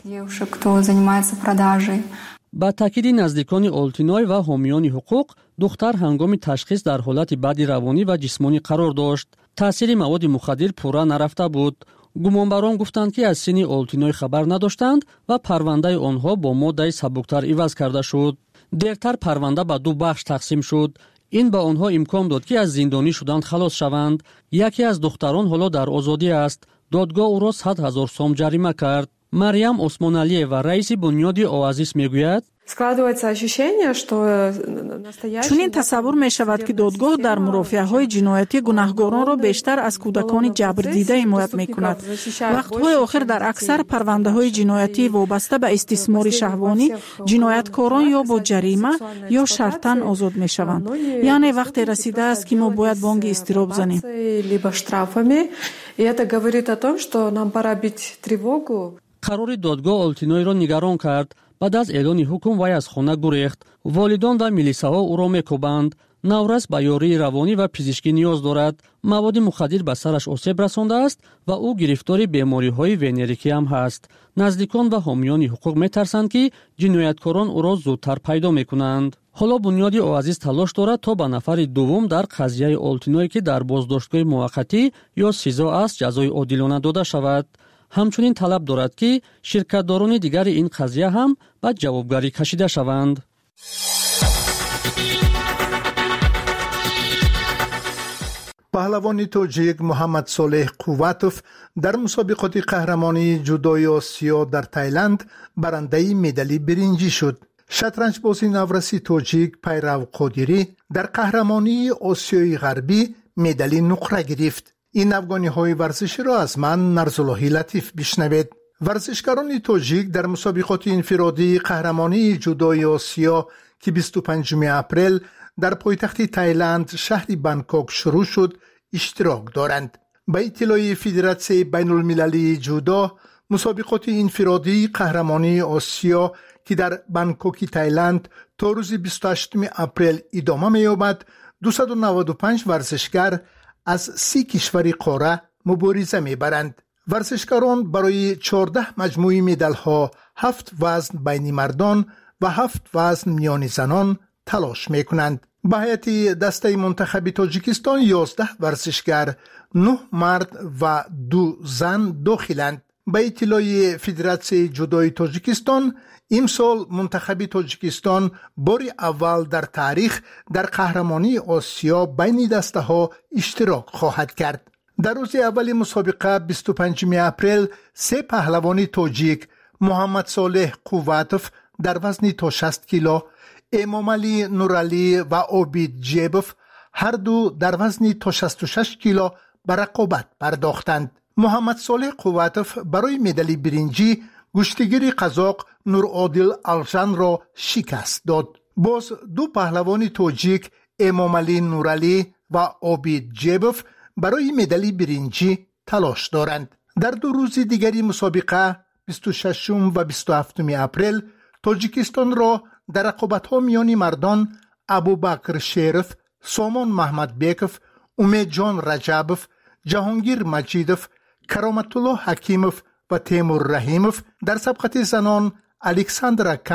ба таъкиди наздикони олтиной ва ҳомиёни ҳуқуқ, духтар ҳангоми ташхис дар ҳолати баъди равонӣ ва ҷисмонӣ қарор дошт. таъсири маводи мухаддир пурра нарафта буд. гумонбарон гуфтанд ки аз синни олтиной хабар надоштанд ва парвандаи онҳо бо моддаи сабуктар иваз карда шуд. дертар парванда ба ду бахш тақсим шуд. ин ба онҳо имкон дод ки аз зиндонӣ шудан халос шаванд. яке аз духтарон ҳоло дар озодӣ аст. додгоҳ ӯро 100 000 сом ҷарима кард. мариям осмоналиева, раиси бунёди оазис, мегӯяд: чунин тасаввур мешавад ки додгоҳ дар мурофиаҳои ҷиноятӣ гунаҳгоронро бештар аз кӯдакони ҷабрдида ҳимоят мекунад. вақтҳои охир дар аксар парвандаҳои ҷиноятӣ вобаста ба истисмори шаҳвонӣ ҷинояткорон ё бо ҷарима ё шартан озод мешаванд. яъне вақте расидааст ки мо бояд бонги изтироб занем. қарори додгоҳ олтинойро нигарон кард. баъд аз эълони ҳукм вай аз хона гурехт. волидон ва милисаҳо ӯро мекӯбанд. наврас ба ёрии равонӣ ва пизишкӣ ниёз дорад. маводи мухаддир ба сараш осеб расондааст ва ӯ гирифтори бемориҳои венерикӣ ҳам ҳаст. наздикон ва ҳомиёни ҳуқуқ метарсанд ки ҷинояткорон ӯро зудтар пайдо мекунанд. ҳоло бунёди оазис талош дорад то ба нафари дуввум дар қазияи олтиной ки дар боздоштгоҳи муваққатӣ ё сизо аст ҷазои одилона дода шавад. ҳамчунин талаб дорад ки ширкатдорони дигари ин қазия ҳам ба ҷавобгарӣ кашида шаванд. паҳлавони тоҷик муҳаммад солеҳ қувватов дар мусобиқоти қаҳрамонии ҷудои осиё дар Таиланд барандаи медали биринҷӣ шуд. шатранҷбози навраси тоҷик Пайрав Қодирӣ дар қаҳрамонии Осиёи ғарбӣ медали нуқра гирифт. ин афғониҳои варзиширо аз ман Нарзуллоҳи Латиф бишнавед. варзишгарони тоҷик дар мусобиқоти инфиродии қаҳрамонии ҷудои осиё ки 25 апрел дар пойтахти Таиланд шаҳри Бангкок шурӯъ шуд иштирок доранд. ба иттилои Федератсияи байнулмилалии ҷудо, мусобиқоти инфиродии қаҳрамонии осиё ки дар Бангкоки Таиланд то рӯзи 28 апрел идома меёбад, 295 варзишгар аз 30 кишвари қора мубориза мебаранд. варзишгарон барои 14 маҷмӯи медалҳо, 7 вазн байни мардон ва 7 вазн миёни занон талош мекунанд. ба ҳайати дастаи мунтахаби Тоҷикистон 11 варзишгар, 9 мард ва 2 зан дохиланд. ба иттилои Федератсияи ҷудои Тоҷикистон, имсол мунтахаби Тоҷикистон бори аввал дар таърих дар қаҳрамонии Осиё байни дастаҳо иштирок хоҳад кард. дар рӯзи аввали мусобиқа 25 апрел 3 паҳлавони тоҷик муҳаммад солеҳ қувватов дар вазни то 60 кило, эмомалӣ нуралӣ ва обид ҷебов ҳар ду дар вазни то 66 кило ба рақобат пардохтанд. муҳаммад солеҳ қувватов барои медали биринҷӣ гӯштигири қазоқ Нуродил Алжанро шикаст дод. боз ду паҳлавони тоҷик эмомалӣ нуралӣ ва обид ҷебов барои медали биринҷӣ талош доранд. дар ду рӯзи дигари мусобиқа 26 ва 27 апрел Тоҷикистонро дар рақобатҳо миёни мардон Абубакр Шеров, Сомон Маҳмадбеков, Умедҷон Раҷабов, Ҷаҳонгир Маҷидов, Кароматулло Ҳакимов ва Темур Раҳимов, дар сабқати занон Александра Кан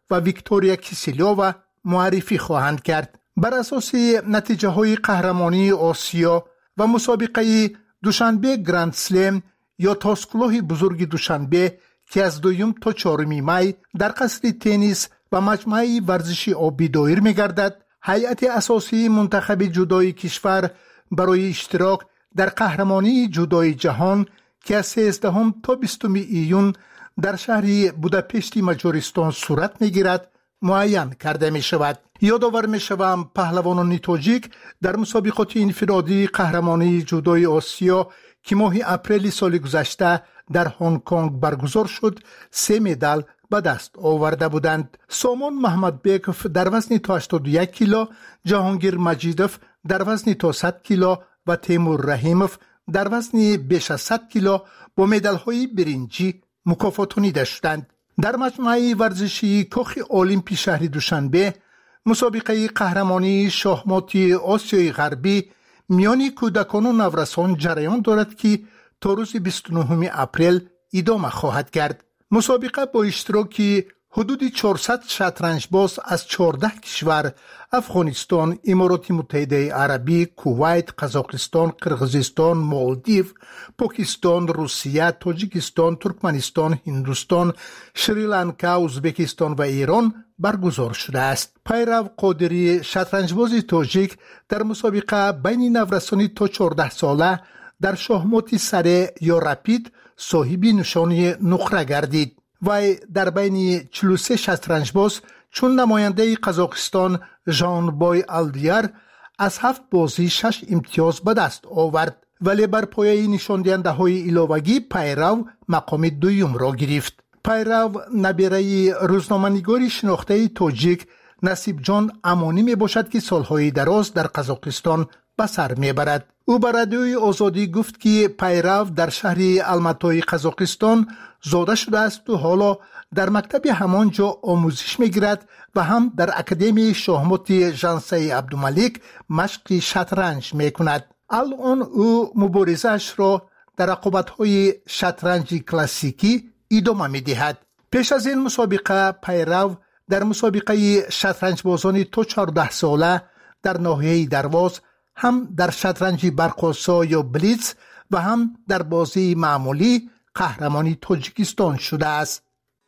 و ویکتوریا کیسیلووا معرفی خواهند کرد. بر اساس نتیجه های قهرمانی آسیا و مسابقه دوشنبه گراند سلم یا تاسکلوه بزرگ دوشنبه که از 2 تا 4 می در قصر تنیس و مجمع ورزشی آبی دایر می گردد، هیئت اساسی منتخب جودوی کشور برای اشتراک در قهرمانی جودوی جهان که از 13 تا 20 ایون در شهر بوداپشت مجارستان صورت می گیرد معین کرده می شود. یادآور می شوم پهلوانان تاجیک در مسابقات انفرادی قهرمانی جودوی آسیا که ماه اپریل سال گذشته در هنگ کنگ برگزار شد 3 مدال به دست آورده بودند. سامان محمد بیکوف در وزن تا 81 کیلو، جهانگیر مجیدوف در وزن تا 100 کیلو و تیمور رحیموف در وزن بیش از 100 کیلو با مدال‌های برنجی مکافاتانیده شدند. در مجمع ورزشی کاخ المپی شهر دوشنبه مسابقه قهرمانی شاهمات آسیای غربی میان کودکان و نورسان جریان دارد که تا روز 29 اپریل ادامه خواهد کرد. مسابقه با اشتراک حدود 400 شطرنج باز از 14 کشور افغانستان، امارات متحده عربی، کویت، قزاقستان، قرقیزستان، مالدیو، پاکستان، روسیه، تاجیکستان، ترکمنستان، هندوستان، شریلانکا، ازبکستان و ایران برگزار شده است. پیرو قادری شطرنجباز تاجیک در مسابقه بین نورسانی تا 14 ساله در شاهمات سره یا رپید صاحب نشانی نقره گردید. وی در بین 43 شطرنجباز چون نماینده قزاقستان ژانبای آلدیار از 7 بازی 6 امتیاز به دست آورد، ولی بر پایه نشان دهنده های ایلاوگی پیرو مقام دوم را گرفت. پیرو نبیره روزنامه‌نگاری شناخته تاجیک نصیب جان امانی می باشد که سالهای دراز در قزاقستان به سر می برد. او به رادیوی آزادی گفت که پیرو در شهر الماتای قزاقستان زاده شده است و حالا در مکتب همانجا آموزش می گیرد و هم در اکادمی شاهمات جانسای عبدالملک مشق شطرنج می کند. الان او مبارزش را در رقابت‌های شطرنج کلاسیکی ادامه می دهد. پیش از این مسابقه پیرو در مسابقه شطرنج بازان تا 14 ساله در ناحیه درواز هم در شطرنج برق‌آسا یا بلیتز و هم در بازی معمولی قهرمانی تاجیکستان شده است.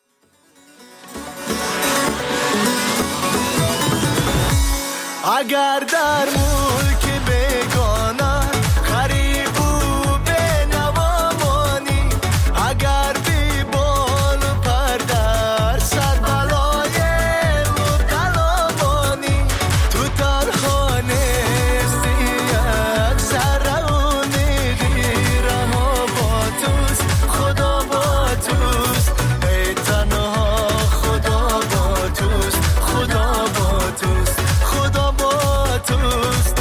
اگر در ملک بیگانه غریب و بینوا مانی، اگر بی بال و پر در سر بلای مبتلا مانی، تو در خانه استی یک ذره امیدی رها با توست، خدا با توست، ای تنها خدا با توست، خدا با توست، خدا با توست.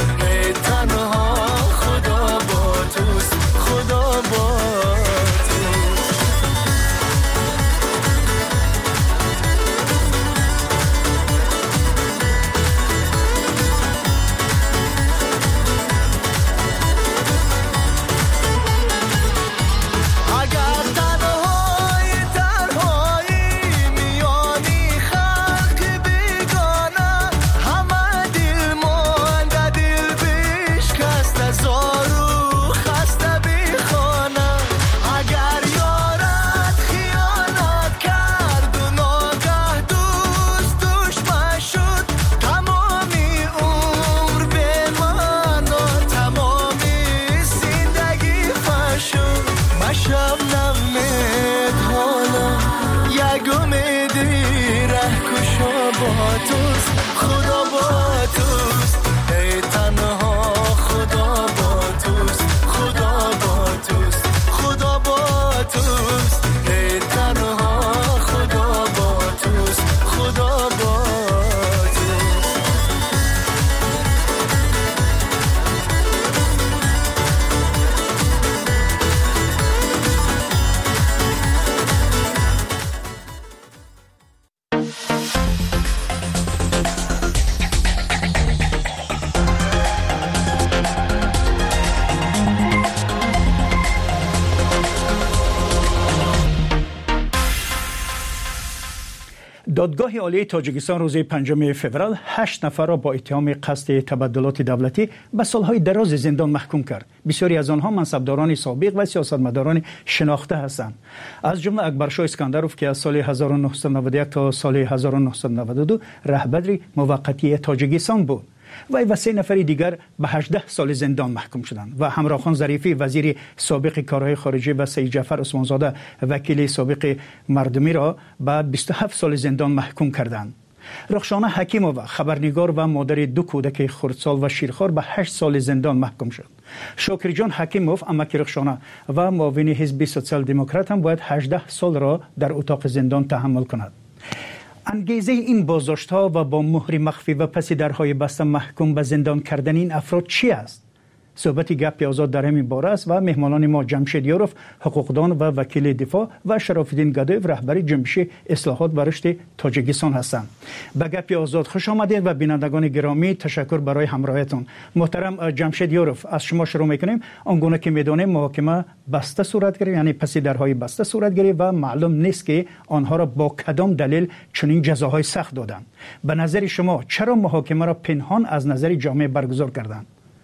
دادگاه عالی تاجیکستان روز 5 فوریه 8 نفر را با اتهام قصد تبدلات دولتی به سالهای دراز زندان محکوم کرد. بسیاری از آنها منصبداران سابق و سیاستمداران شناخته هستند. از جمله اکبرشاه اسکندروف که از سال 1991 تا سال 1992 رهبر موقتی تاجیکستان بود. وی و 3 نفر دیگر به 18 سال زندان محکوم شدند و همراهخان ظریفی وزیر سابق کارهای خارجه و سید جعفر عثمانزاده وکیل سابق مردمی را به 27 سال زندان محکوم کردند. رخشانه حکیمووا خبرنگار و مادر 2 کودک خردسال و شیرخوار به 8 سال زندان محکوم شد. شاکرجان حکیموف امک رخشانه و معاون حزب سوسیال دموکرات هم باید 18 سال را در اتاق زندان تحمل کند. انگیزه این بازداشت‌ها و با مهر مخفی و پس درهای بسته محکوم به زندان کردن این افراد چی است؟ صحبت گپ آزاد در همین باره است و مهمانان ما جمشید یاروف حقوقدان و وکیل دفاع و شراف‌الدین گدایف رهبر جنبش اصلاحات و رشد تاجیکستان هستند. به گپ آزاد خوش آمدید و بینندگان گرامی تشکر برای همراهیتون. محترم جمشید یاروف، از شما شروع می‌کنیم. آنگونه که می‌دانیم محاکمه بسته صورت گرفت، یعنی پس درهای بسته صورت گرفت و معلوم نیست که آنها را با کدام دلیل چنین جزاهای سخت دادند. به نظر شما چرا محاکمه را پنهان از نظر جامعه برگزار کردند؟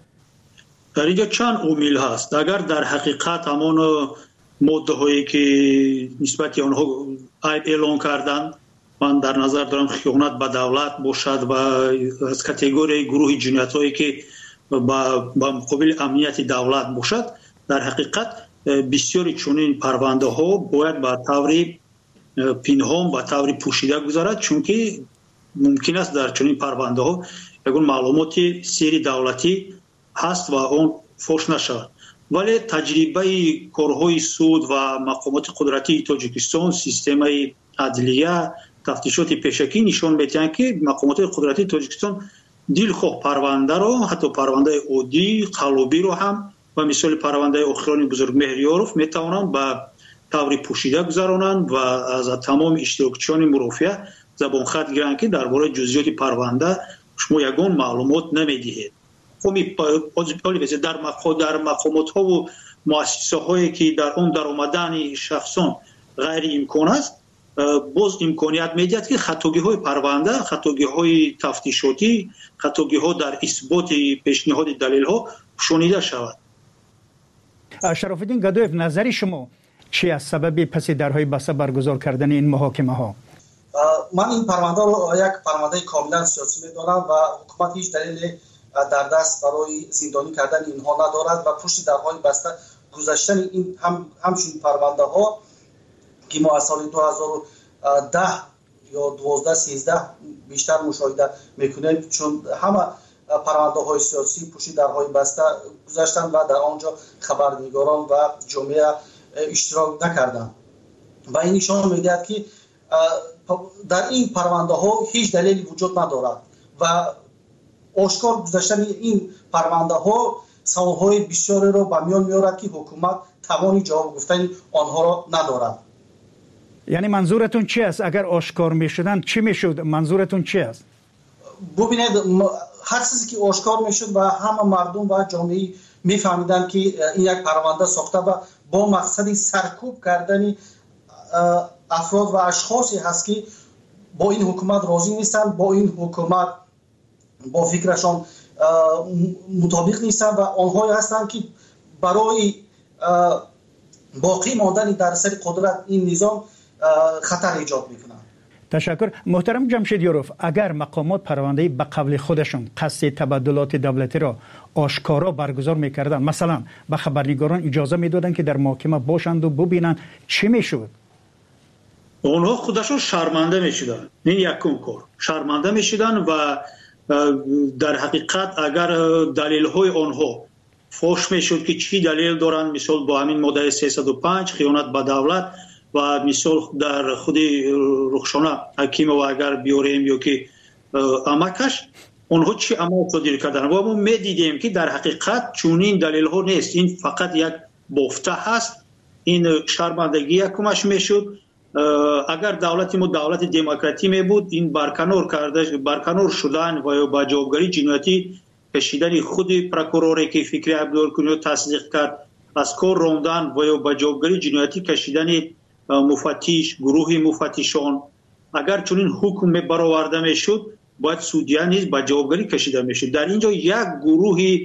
در اینجا چند عامل هست. اگر در حقیقت همان ماده هایی که نسبت آنها عیب اعلان کردند، من در نظر دارم خیانت به دولت باشد و از کاتگوری گروه جنایت هایی که با مقابل امنیت دولت باشد، در حقیقت بسیاری چنین پرونده ها باید به طور پنهان و طور پوشیده گذارد، چون که ممکن است در چنین پرونده ها یگان معلومات سری دولتی هست و اون فوش نشود. ولی تجربه کارهای سود و مقامات قدرتی تاجیکستان، سیستم عدلیه، تفتیشات پیشکی نشان می‌دهند که مقامات قدرتی تاجیکستان دلخواه پرونده را، حتی پرونده عادی قلبی رو هم و مثال پرونده اخران بزرگمهر یاروف میتوانند به طور پوشیده گذرانند و از تمام اشتراکچیان مرافعه زبان خط گیرند که درباره جزئیات پرونده شما یگان معلومات نمیدهید. در مقامات ها و مؤسسه هایی که در اون در آمدن شخصان غیر امکان است، باز امکانیت میدهد که خطاگی های پرونده، خطاگی های تفتیشاتی، خطاگی ها در اثبات پیشنهاد دلیل ها شنیده شود. شراف‌الدین گدایف، نظر شما چی از سبب پس درهای بسته برگزار کردن این محاکمه ها؟ من این پرونده رو یک پرونده کاملا سیاسی می‌دانم و حکومت هیچ دلیل در دست برای زندانی کردن اینها ندارد و پشت درهای بسته گذاشتن این همچنین پرونده ها که ما از سال 2010 یا 12 13 بیشتر مشاهده میکنیم، چون همه پرونده های سیاسی پشت درهای بسته گذاشتن و در آنجا خبرنگاران و جامعه اشتراک نکردند و این نشان میدهد که در این پرونده ها هیچ دلیلی وجود ندارد و آشکار گذاشتن این پرونده ها سوالهای بسیاری را به میان میارد که حکومت توانی جواب گفتن آنها را ندارد. یعنی منظورتون چی است؟ اگر آشکار میشدن چی میشد؟ منظورتون چی است؟ ببینید، هر چیزی که آشکار میشد و همه مردم و جامعه میفهمیدن که این یک پرونده ساخته و با مقصد سرکوب کردن افراد و اشخاصی هست که با این حکومت راضی نیستن، با این حکومت با فکرشان مطابق نیستن و آنهایی هستند که برای باقی ماندن در سر قدرت این نظام خطر ایجاد میکنند. تشکر. محترم جمشید یاروف، اگر مقامات پرونده به قول خودشون قصد تبدلات دولتی را آشکارا برگزار میکردن، مثلا به خبرنگاران اجازه میدادن که در محاکمه باشند و ببینن، چی میشد؟ اونها خودشون شرمنده میشدن. این یکم کار شرمنده میشدن و در حقیقت اگر دلیل های آنها فوش میشد که چی دلیل دارن، مثال با همین ماده 305 خیانت به دولت و مثال در خود رخشانه حکیم و اگر بیاریم یا که امکش آنها چی عمل صادر کردن و ما میدیدیم که در حقیقت چونین دلیل ها نیست، این فقط یک بافته هست. این شرمندگی یکمش میشد. اگر دولت ما دولت دموکراتی می بود، این برکنار شدن و با جوابگری جنایتی کشیدن خود پروکوروری که فکری عبدالکنی تصدیق کرد، از کار راندن و با جوابگری جنایتی کشیدن مفتش، گروه مفتشان، اگر چنین حکم برآورده میشد باید سودیا نیز به جوابگری کشیده میشد. در اینجا یک گروه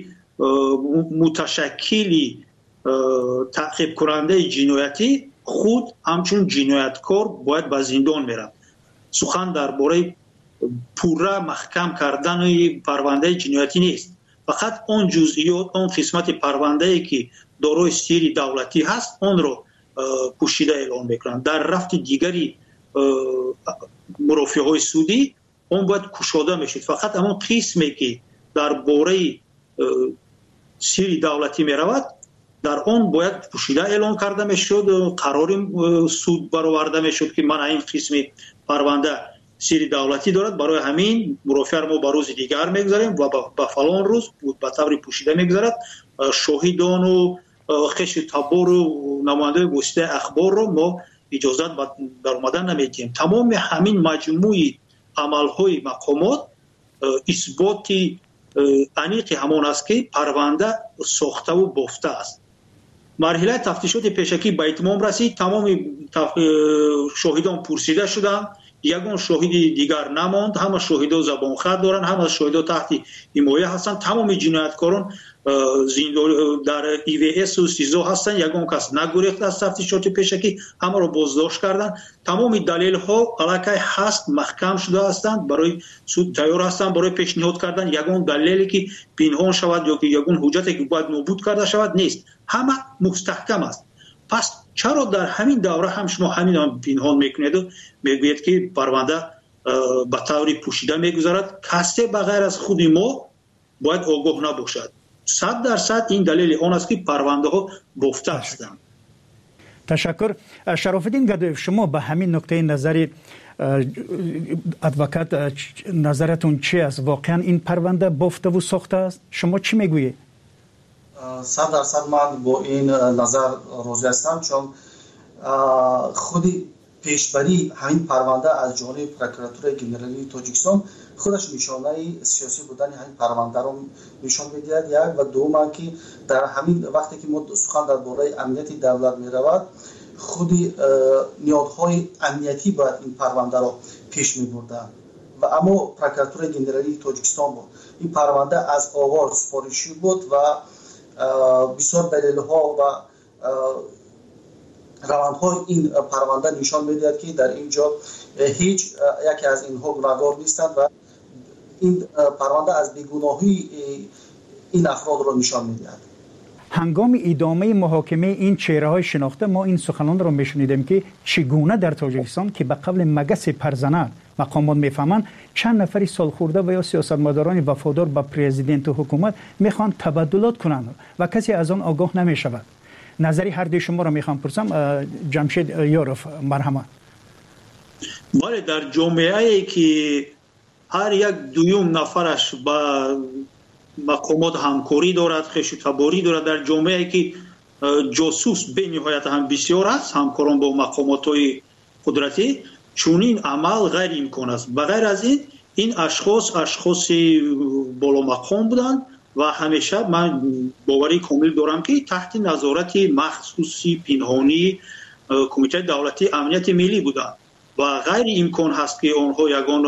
متشکلی تعقیب کننده جنایتی خود همچون جنایتکار باید به زندان میرن. سخن درباره پورا محکم کردن پرونده جنایتی نیست، فقط اون جزئیات، اون قسمت پرونده ای که دارای سیر دولتی هست اون رو پوشیده اعلام میکنن. در رفت دیگری مرافعه های سودی اون باید کشوده میشد. فقط همون قسمی که درباره سیر دولتی میرود در اون باید پوشیده اعلام کرده میشد، قرار سود برآورده میشد که من این قسم پرونده سیر دولتی دارد، برای همین مرافعه ما به روز دیگر میگذاریم و به فلان روز به طور پوشیده میگذارد. شاهدان و خش تبار و نماینده واسطه اخبار رو ما اجازت در اومدن نمیدیم. تمام همین مجموعی عملهای مقامات اثبات انیق همان است که پرونده ساخته و بافته است. مرحله تفتیشات پیشکی به اتمام رسید. تمام شاهدان پرسیده شدند، یگان شاهدی دیگر نماند. همه شاهدا زبان خط دارند، همه شاهدا تحت حمایه هستند. تمام جنایتکاران در EVS و سیزو هستند. یگان کس نگریخت از تفتیشات پیشکی، همه را بازداشت کردند. تمام دلیل ها علاقه هست، محکم شده هستند، برای سود تیار هستند برای پیشنهاد کردن. یگان دلیلی که پنهان شود یا که یگان حجتی که باید نابود کرده شود نیست، همه مستحکم است. پس چرا در همین دوره هم شما همین پنهان میکنید و میگوید که پرونده به طور پوشیده میگذارد؟ کسی بغیر از خود ما باید آگاه نباشد. 100% این دلیل آن است که پرونده ها بافته هستند. تشکر. شرافالدین گدایف، شما به همین نکته نظر ادوکات نظرتون چی است؟ واقعا این پرونده بافته و ساخته است؟ شما چی میگویید؟ 100% من با این نظر راضی هستم، چون خودی پیشبری همین پرونده از جانب پروکراتور گنرالی تاجیکستان خودش نشانه سیاسی بودن همین پرونده رو نشان میدهد. یک و دوم که در همین وقتی که ما سخن درباره امنیت دولت میرود، خودی نیازهای امنیتی باید این پرونده رو پیش میبرده و اما پروکراتور گنرالی تاجیکستان بود. این پرونده از آغاز سفارشی بود و بسیار دلیل‌ها و روندهای این پرونده نشان می‌دهد که در اینجا هیچ یکی از اینها گناهکار نیستند و این پرونده از بیگناهی این افراد را نشان می‌دهد. هنگام ادامه محاکمه این چهره‌های شناخته ما این سخنان را می‌شنیدیم که چگونه در تاجیکستان که به قول مگس پرزنر مقامات میفهمند چند نفری سالخورده و یا سیاستمداران وفادار به پرزیدنت و حکومت میخوان تبادلات کنند و کسی از آن آگاه نمیشود. نظری هر دوی شما را میخوام پرسم. جمشید یاروف، مرحمت. بله، در جامعه‌ای که هر یک دویم نفرش با مقامات همکاری دارد، خش و تباری دارد، در جامعه‌ای که جاسوس به نهایت هم بسیار است، همکاران با مقامات‌های قدرتی، چونین عمل غیر امکان است. بغیر از این اشخاص بالا مقام بودند و همیشه من باوری کامل دارم که تحت نظارت مخصوصی پنهانی کمیته دولتی امنیت ملی بودند و غیر امکان هست که آنها یگان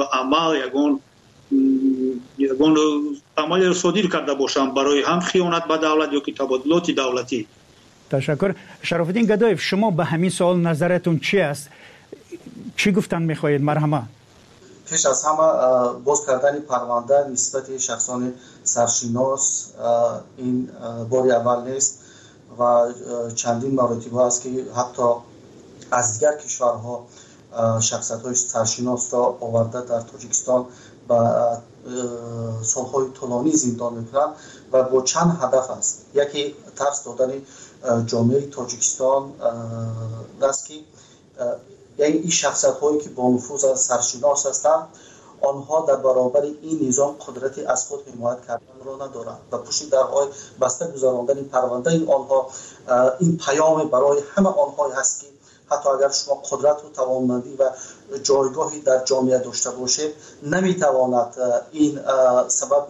عمل را صادر کرده باشند برای هم خیانت به دولت یا که تبادلات دولتی. تشکر. شرافالدین گدایف، شما به همین سوال نظرتون چی است؟ چی گفتن میخواهید؟ مرحمت. پیش از همه باز کردن پرونده نسبت شخصان سرشناس این باری اول نیست و چندین مراتب هست که حتی از دیگر کشورها شخصیت‌های سرشناس را آورده در تاجیکستان و سالهای طولانی زندان میکنند و با چند هدف است. یکی ترس دادن جامعه تاجیکستان است که یعنی این شخصیت هایی که با نفوذ از سرشناس هستند آنها در برابر این نظام قدرتی از خود حمایت کردن را ندارند و پشت درهای بسته گذراندن این پرونده آنها این پیام برای همه آنها هست که حتی اگر شما قدرت و توانمندی و جایگاهی در جامعه داشته باشید نمیتواند این سبب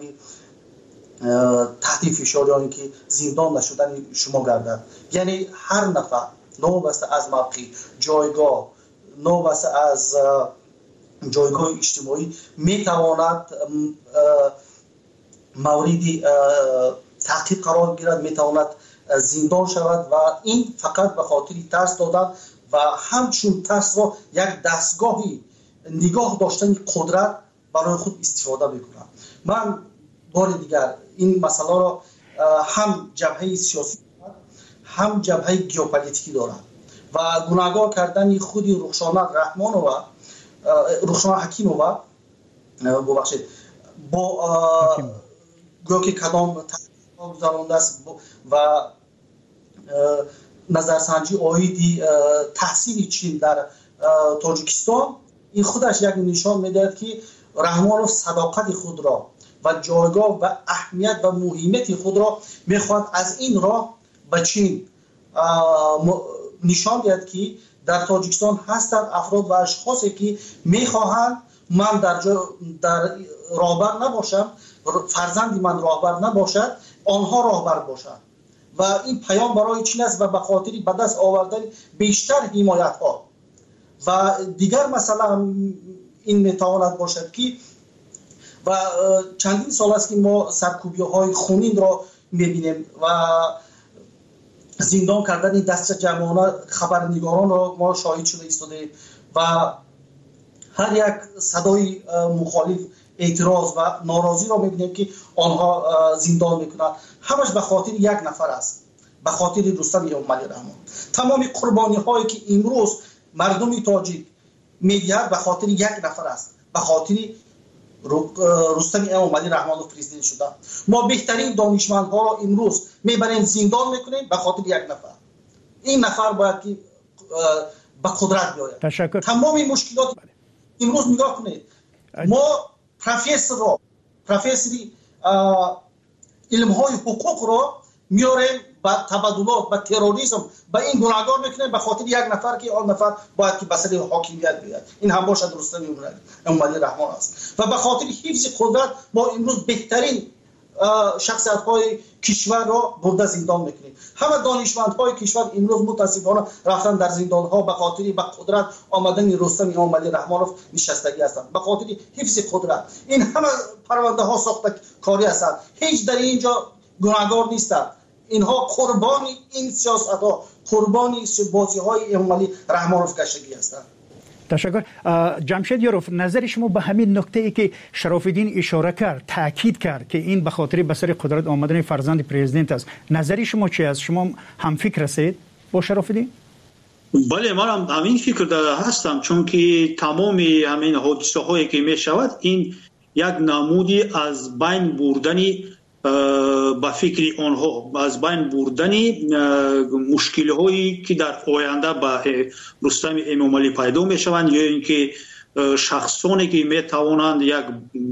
تحت فشار یا اینکه زندان نشدن شما گردد. یعنی هر نفر نوبسته از موقع جایگاه، نوبسته از جایگاه اجتماعی میتواند مورد تعقیب قرار گیرد، میتواند زندان شود و این فقط به خاطر ترس دادن و همچون ترس را یک دستگاهی نگاه داشتن قدرت برای خود استفاده میکنند. من بار دیگر این مسئله را هم جبهه سیاسی هم جبهه گیوپولیتیکی دارد و گناهکار کردن خود رخشان حکیمووا ببخشید با گویا که کدام تحقیق گذرانده است و نظرسنجی عایدی تحصیل چین در تاجیکستان، این خودش یک نشان میدهد که رحمانوف صداقت خود را و جایگاه و اهمیت و مهمیت خود را میخواد از این راه به چین نشان دهد که در تاجیکستان هستند افراد و اشخاصی که میخواهند من در راهبر نباشم، فرزندی من راهبر نباشد، آنها راهبر باشند و این پیام برای چین است و به خاطر به دست آوردن بیشتر حمایت ها و دیگر مسئله این میتواند باشد که و چندین سال است که ما سرکوبی های خونین را میبینیم و زندان کردن دست جمعانه خبرنگاران را ما شاهد شده ایستادیم و هر یک صدای مخالف اعتراض و ناراضی را میبینیم که آنها زندان میکنند. همش به خاطر یک نفر است، به خاطر رستم اموملی رحمان. تمام قربانی هایی که امروز مردم تاجیک میدهد به خاطر یک نفر است، به خاطر رستم اموملی رحمانوف پرزیدنت شده. ما بهترین دانشمندها را امروز میبریم زندان میکنیم به خاطر یک نفر. این نفر باید که به قدرت بیاید. تشکر. تمام مشکلات امروز نگاه کنید، ما پروفسوری علم های حقوق را میاریم با تبادلات با تروریسم با این گناهکار میکنیم به خاطر یک نفر که آن نفر باید که بسر حاکمیت بیاد. این هم باشد رستم اموملی رحمان است و به خاطر حفظ قدرت ما امروز بهترین شخصیت های کشور را برده زندان میکنیم. همه دانشمند های کشور امروز متاسفانه رفتن در زندان ها به خاطر به قدرت آمدن رستم اموملی رحمانوف نشستگی هستند، به خاطر حفظ قدرت. این همه پرونده ها ساخته کاری هستند، هیچ در اینجا گناهکار نیستند. اینها قربانی این سیاست ها، قربانی بازی های اموملی رحمانوف کشیدگی هستند. تشکر. جمشید یاروف، نظر شما به همین نکته ای که شراف‌الدین اشاره کرد، تاکید کرد که این به خاطر به سر قدرت آمدن فرزند پرزیدنت است، نظری شما چی است؟ شما هم فکر هستید با شراف‌الدین؟ بله، من هم همین فکر هستم، چون که تمام همین حادثه هایی که می شود این یک نمودی از بین بردنی با فکر آنها، از بین بردنی مشکل هایی که در آینده با رستم اموملی پیدا می شوند یا اینکه شخصانی که می توانند یک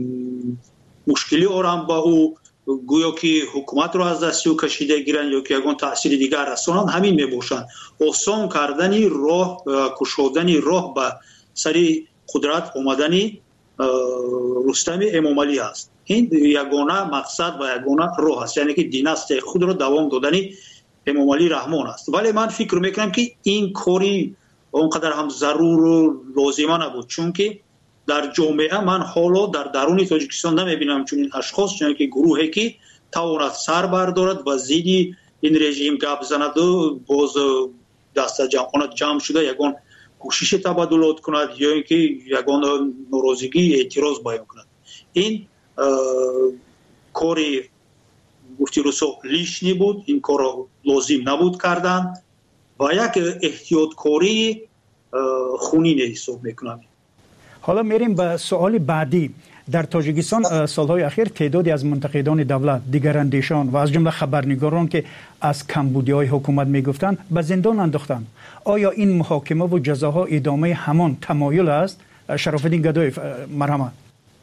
مشکلی آرام با او گویا که حکومت را از دست او کشیده گیرند یا که یگان تأثیر دیگر رسانند، همین می باشند. آسان کردنی راه، کشودنی راه به سری قدرت آمدنی رستم اموملی است. این یگانه مقصد و یگانه راه است، یعنی که دیناستی خود را دوام دادنی اموملی رحمان است. ولی من فکر میکنم که این کاری اونقدر هم ضرور و لازمه نبود، چون که در جامعه من حالا در درون تاجیکستان نمیبینم چون این اشخاص، چون که گروهی که تواند سر بردارد و زیدی این رژیم گپ زند و باز دست جمع شده یگان کوشش تبادلات کند یا اینکه یگان ناراضگی اعتراض بیان کند. این کاری گفتی رسو لیشنی بود، این کار را لازم نبود کردن و یک احتیاط کاری خونین حساب میکنم. حالا میریم به سوال بعدی. در تاجیکستان سالهای اخیر تعدادی از منتقدان دولت، دیگراندیشان و از جمله خبرنگاران که از کمبودی‌های حکومت میگفتند به زندان انداختند. آیا این محاکمه و جزاها ادامه همان تمایل است؟ شراف‌الدین گدایف، مرحمت.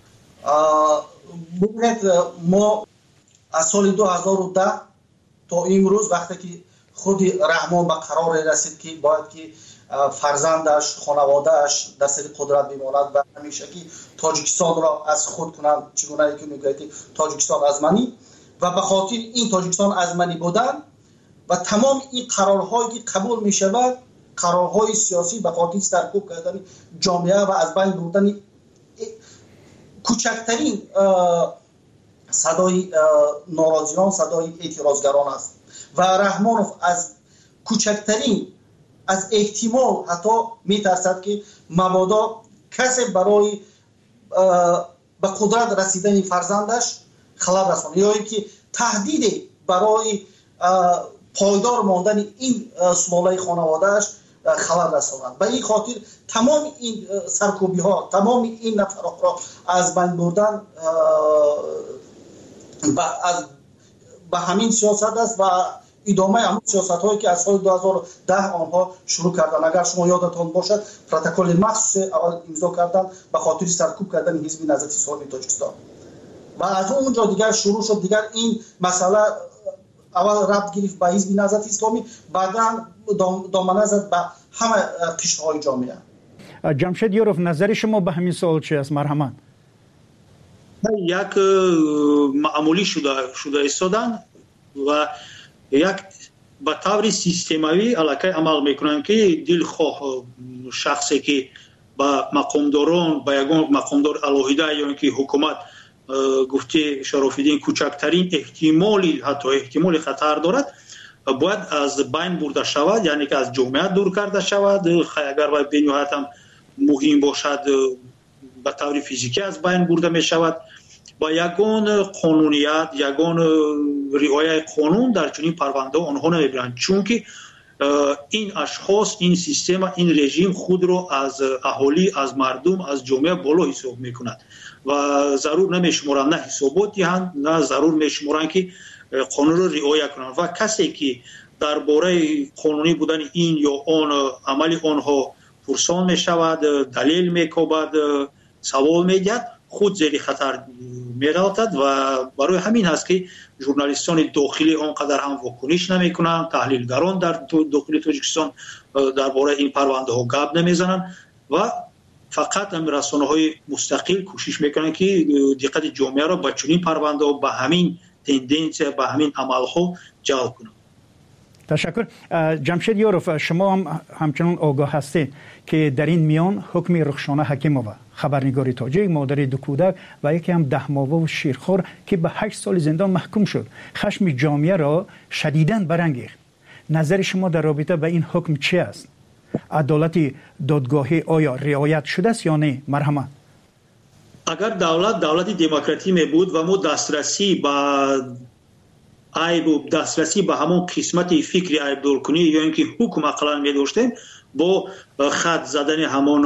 ما از سال 2010 تا امروز وقتی که خود رحمان به قرار رسید که باید که فرزندش، خانوادهش در سر قدرت بماند و همیشه که تاجیکستان را از خود کنند، چگونه که میگه که تاجیکستان ازمنی و به خاطر این تاجیکستان ازمنی بودن و تمام این قرارهایی که قبول می شود، قرارهای سیاسی به خاطر سرکوب کردن جامعه و از بین بردن کوچکترین صدای ناراضیان، صدای اعتراضگران است و رحمانوف از کوچکترین از احتمال حتی میترسد که مبادا کسی برای به قدرت رسیدن فرزندش خلل رساند یا اینکه تهدید برای پایدار ماندن این سلاله خانوادهش خلل رساند. به این خاطر تمام این سرکوبی ها، تمام این نفرات را از بین بردن به همین سیاست است و ادامه همون سیاست هایی که از سال 2010 آنها شروع کردن. اگر شما یادتان باشد پروتکل مخصوص اول امضا کردن به خاطر سرکوب کردن حزب نهضت اسلامی تاجیکستان و از اونجا دیگر شروع شد. دیگر این مسئله اول ربط گرفت به حزب نهضت اسلامی، بعدا دامنه زد به همه قشرهای جامعه. جمشید یوروف، نظر شما به همین سوال چی است؟ مرحمت. یک معمولی شده ایستادن و یک به طور سیستماوی علاقه عمل میکنن که دلخواه شخصی که با مقامداران با یگان مقامدار الهیده یا اینکه حکومت گفته شرافیدین کوچکترین احتمالی حتی احتمال خطر دارد باید از بین برده شود، یعنی که از جامعه دور کرده شود. اگر باید بنیهایت هم مهم باشد به طور فیزیکی از بین برده می شود. با یگان قانونیت، یگان رعایت قانون در چنین پرونده آنها نمیبرند، چون که این اشخاص، این سیستم، این رژیم خود را از اهالی، از مردم، از جامعه بالا حساب میکند و ضرور نمیشمارند، نه حسابات دهند، نه ضرور میشمارند که قانون را رعایت کنند و کسی که درباره قانونی بودن این یا آن عمل آنها پرسان میشود، دلیل میکوبد، سوال میگد، خود زیر خطر میراتد و برای همین هست که ژورنالیستان داخلی آنقدر هم واکنش نمیکنند، تحلیلگران در داخل تاجیکستان درباره این پرونده ها گپ نمیزنند و فقط رسانه‌های مستقل کوشش میکنند که دقت جامعه را به چنین پرونده ها، به همین تندنس، به همین عمل ها جلب کنند. تشکر. جمشید یوروف، شما هم همچنان آگاه هستید که در این میان حکم رخشانه حکیمووا، خبرنگار تاجیک، مادر دو کودک و یکی هم 10 ماهه و شیرخوار که به 8 سال زندان محکوم شد، خشم جامعه را شدیداً برانگیخت. نظر شما در رابطه با این حکم چی است؟ عدالت دادگاهی آیا رعایت شده است یا نه؟ مرحمت. اگر دولت دموکراتی می بود و ما دسترسی به دسترسی به همون قسمت فکری عیبدار کنی یا اینکه حکم اقلا می داشتیم با خط زدن همون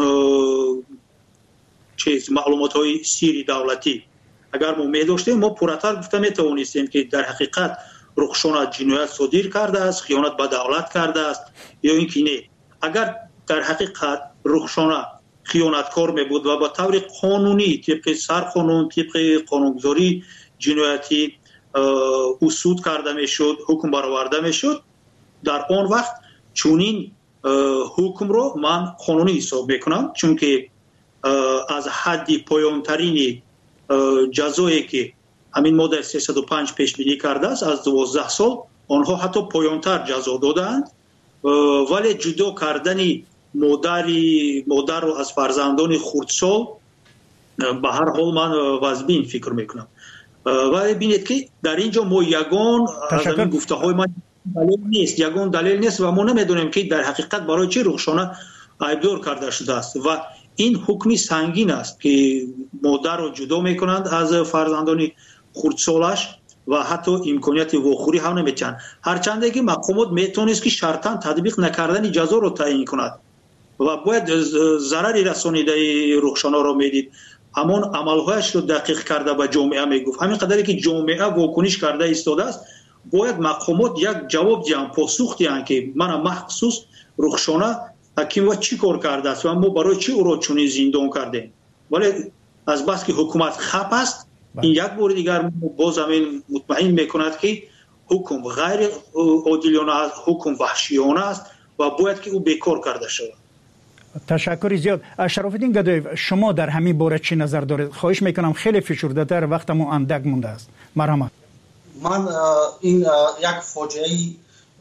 معلومات های سیری دولتی اگر ما می داشتیم، ما پراتر گفته می توانستیم که در حقیقت رخشانه جنایت صادر کرده است، خیانت به دولت کرده است یا اینکه نه. اگر در حقیقت رخشانه خیانتکار می بود و با طور قانونی طبق سرقانون، طبق قانونگذاری جنایتی اصول کرده می شد، حکم برآورده می شد، در آن وقت چونین حکم رو من قانونی حساب میکنم، چون که از حد پایانترین جزایی که همین ماده 305 پیش بینی کرده است از 12 سال، آنها حتی پایانتر جزا دادند، ولی جدا کردن مادر رو از فرزندان خردسال به هر حال من واجبین فکر میکنم. ولی بینید که در اینجا ما یگان از این گفته های من دلیل نیست و ما نمیدونیم که در حقیقت برای چه رخشانه عیبدار کرده شده است و این حکمی سنگین است که مادر رو جدا میکنند از فرزندان خردسالش و حتی امکانیت واخوری هم نمیتونند، هرچند که مقامات میتونست که شرطاً تطبیق نکردن جزا رو تعیین کند و باید ضرری رسانیده رخشانه رو میدید، همون عملهایش رو دقیق کرده به جامعه میگفت. همین قدری که جامعه واکنش کرده ایستاده است، باید مقامات یک جواب دیان، پاسخ دیان که من مخصوص رخشانه حکیم و چی کار کرده است و ما برای چی او را چنین زندان کردیم. ولی از بس که حکومت خپ است، این یک بار دیگر باز همین مطمئن میکند که حکم غیر عادلانه است، حکم وحشیانه است و باید که او بیکار کرده شود. تشکر زیاد. شرافالدین گدایف، شما در همین باره چی نظر دارید؟ خواهش میکنم خیلی فشرده تر، وقتمون اندک مونده است. مرحمت. من این یک فاجعه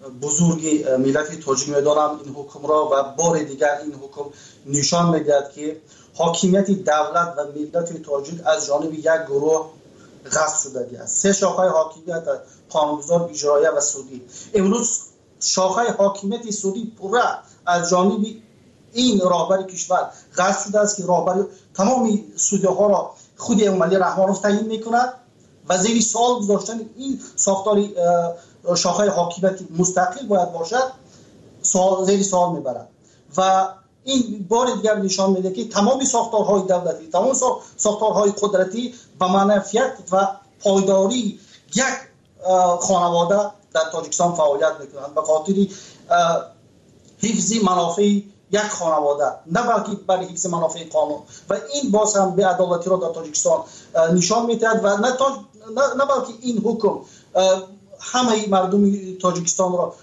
بزرگی ملت تاجیک می‌دانم این حکم را و بار دیگر این حکم نشان می‌دهد که حاکمیت دولت و ملت تاجیک از جانب یک گروه غصب شده است. سه شاخه حاکمیت قانونگذار، اجرایی و سودی. امروز شاخه حاکمیت سودی پورا از جانب این راهبر کشور غصب شده است که راهبر تمام سودی‌ها را خود امامعلی رحمانوف تعیین می‌کند و زیر سوال گذاشتن این ساختار شاخه حاکمیت مستقل باید باشد زیر سوال میبرد و این بار دیگر نشان میده که تمام ساختارهای دولتی، تمام ساختارهای قدرتی به منفعت و پایداری یک خانواده در تاجیکستان فعالیت میکنند به خاطر حفظ منافع یک خانواده، نه بلکه برای حفظ منافع قانون و این باز هم به عدالتی را در تاجیکستان نشان میدهد و نه بلکه این حکم همه مردم تاجیکستان را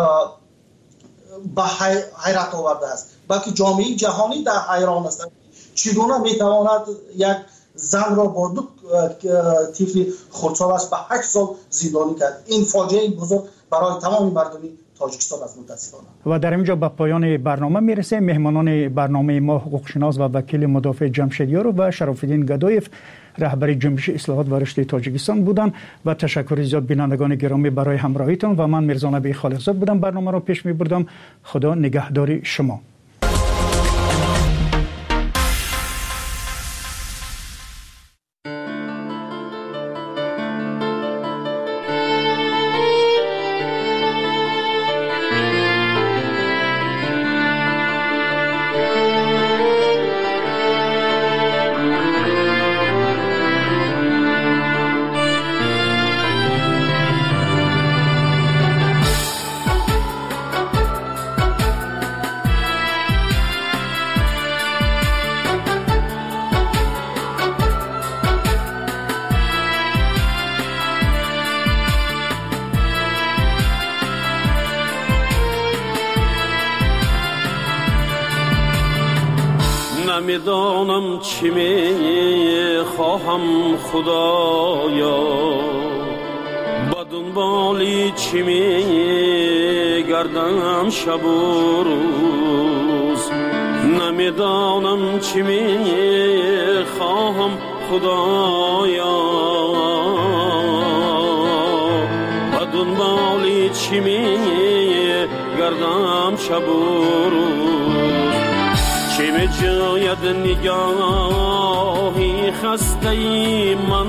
به حیرت آورده است، بلکه جامعه جهانی در حیران است چگونه میتواند یک زن را با دو طفل خردسال است به 8 سال زندانی کرد. این فاجعه بزرگ برای تمام مردم تاجیکستان است متاسفانه. و در اینجا به پایان برنامه میرسه. مهمانان برنامه ما حقوقشناس و وکیل مدافع جمشیدیار و شراف‌الدین گدایف رهبر جنبش اصلاحات و رشد تاجیکستان بودند و تشکر زیاد بینندگان گرامی برای همراهیتان و من میرزا نبی خالقزاد بودم برنامه را پیش میبردم. خدا نگهدار شما. نمیدانم چی می خواهم خدایا، با دنبالی چی می گردم شب و روز. نمیدانم چی می خواهم خدایا، با دنبالی چی می گردم شب و روز. چه می جاید نگاهی خسته ای من،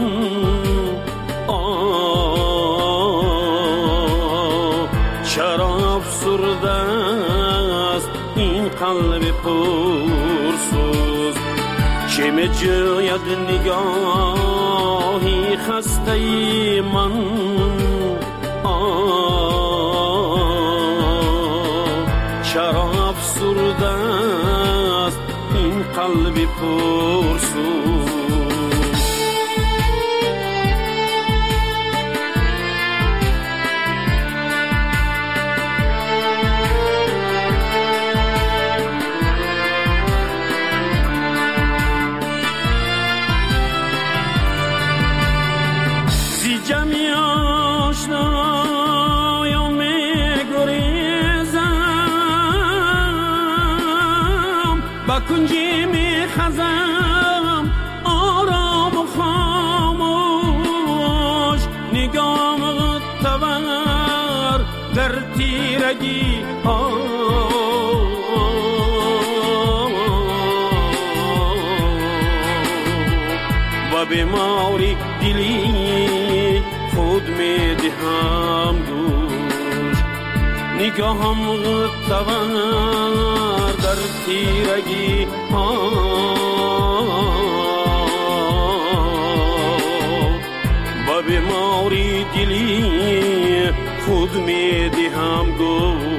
چرا افسرده است این قلب پرسوز. چه می جاید نگاهی خسته ای من، چرا افسرده است این قلب پرسوز. زی جمعی آشنایا می گریزم، با کنجی می خزم آرام و خاموش. نگام تور در تیرگی و بیماری دلی خود می دهم دوش. نگاهم تور در تیرگی و بیماری دلی خود می دهم دوش.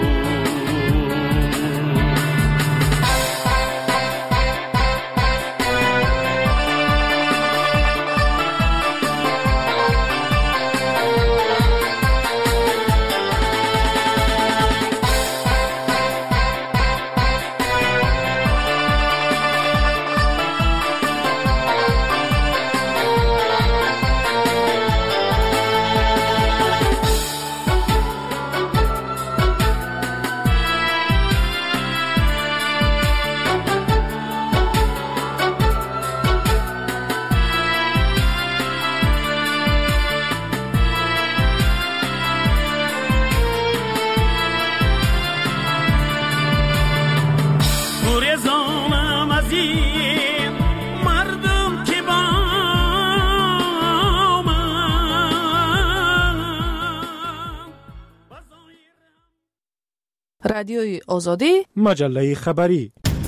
رادیوی آزادی، مجله خبری.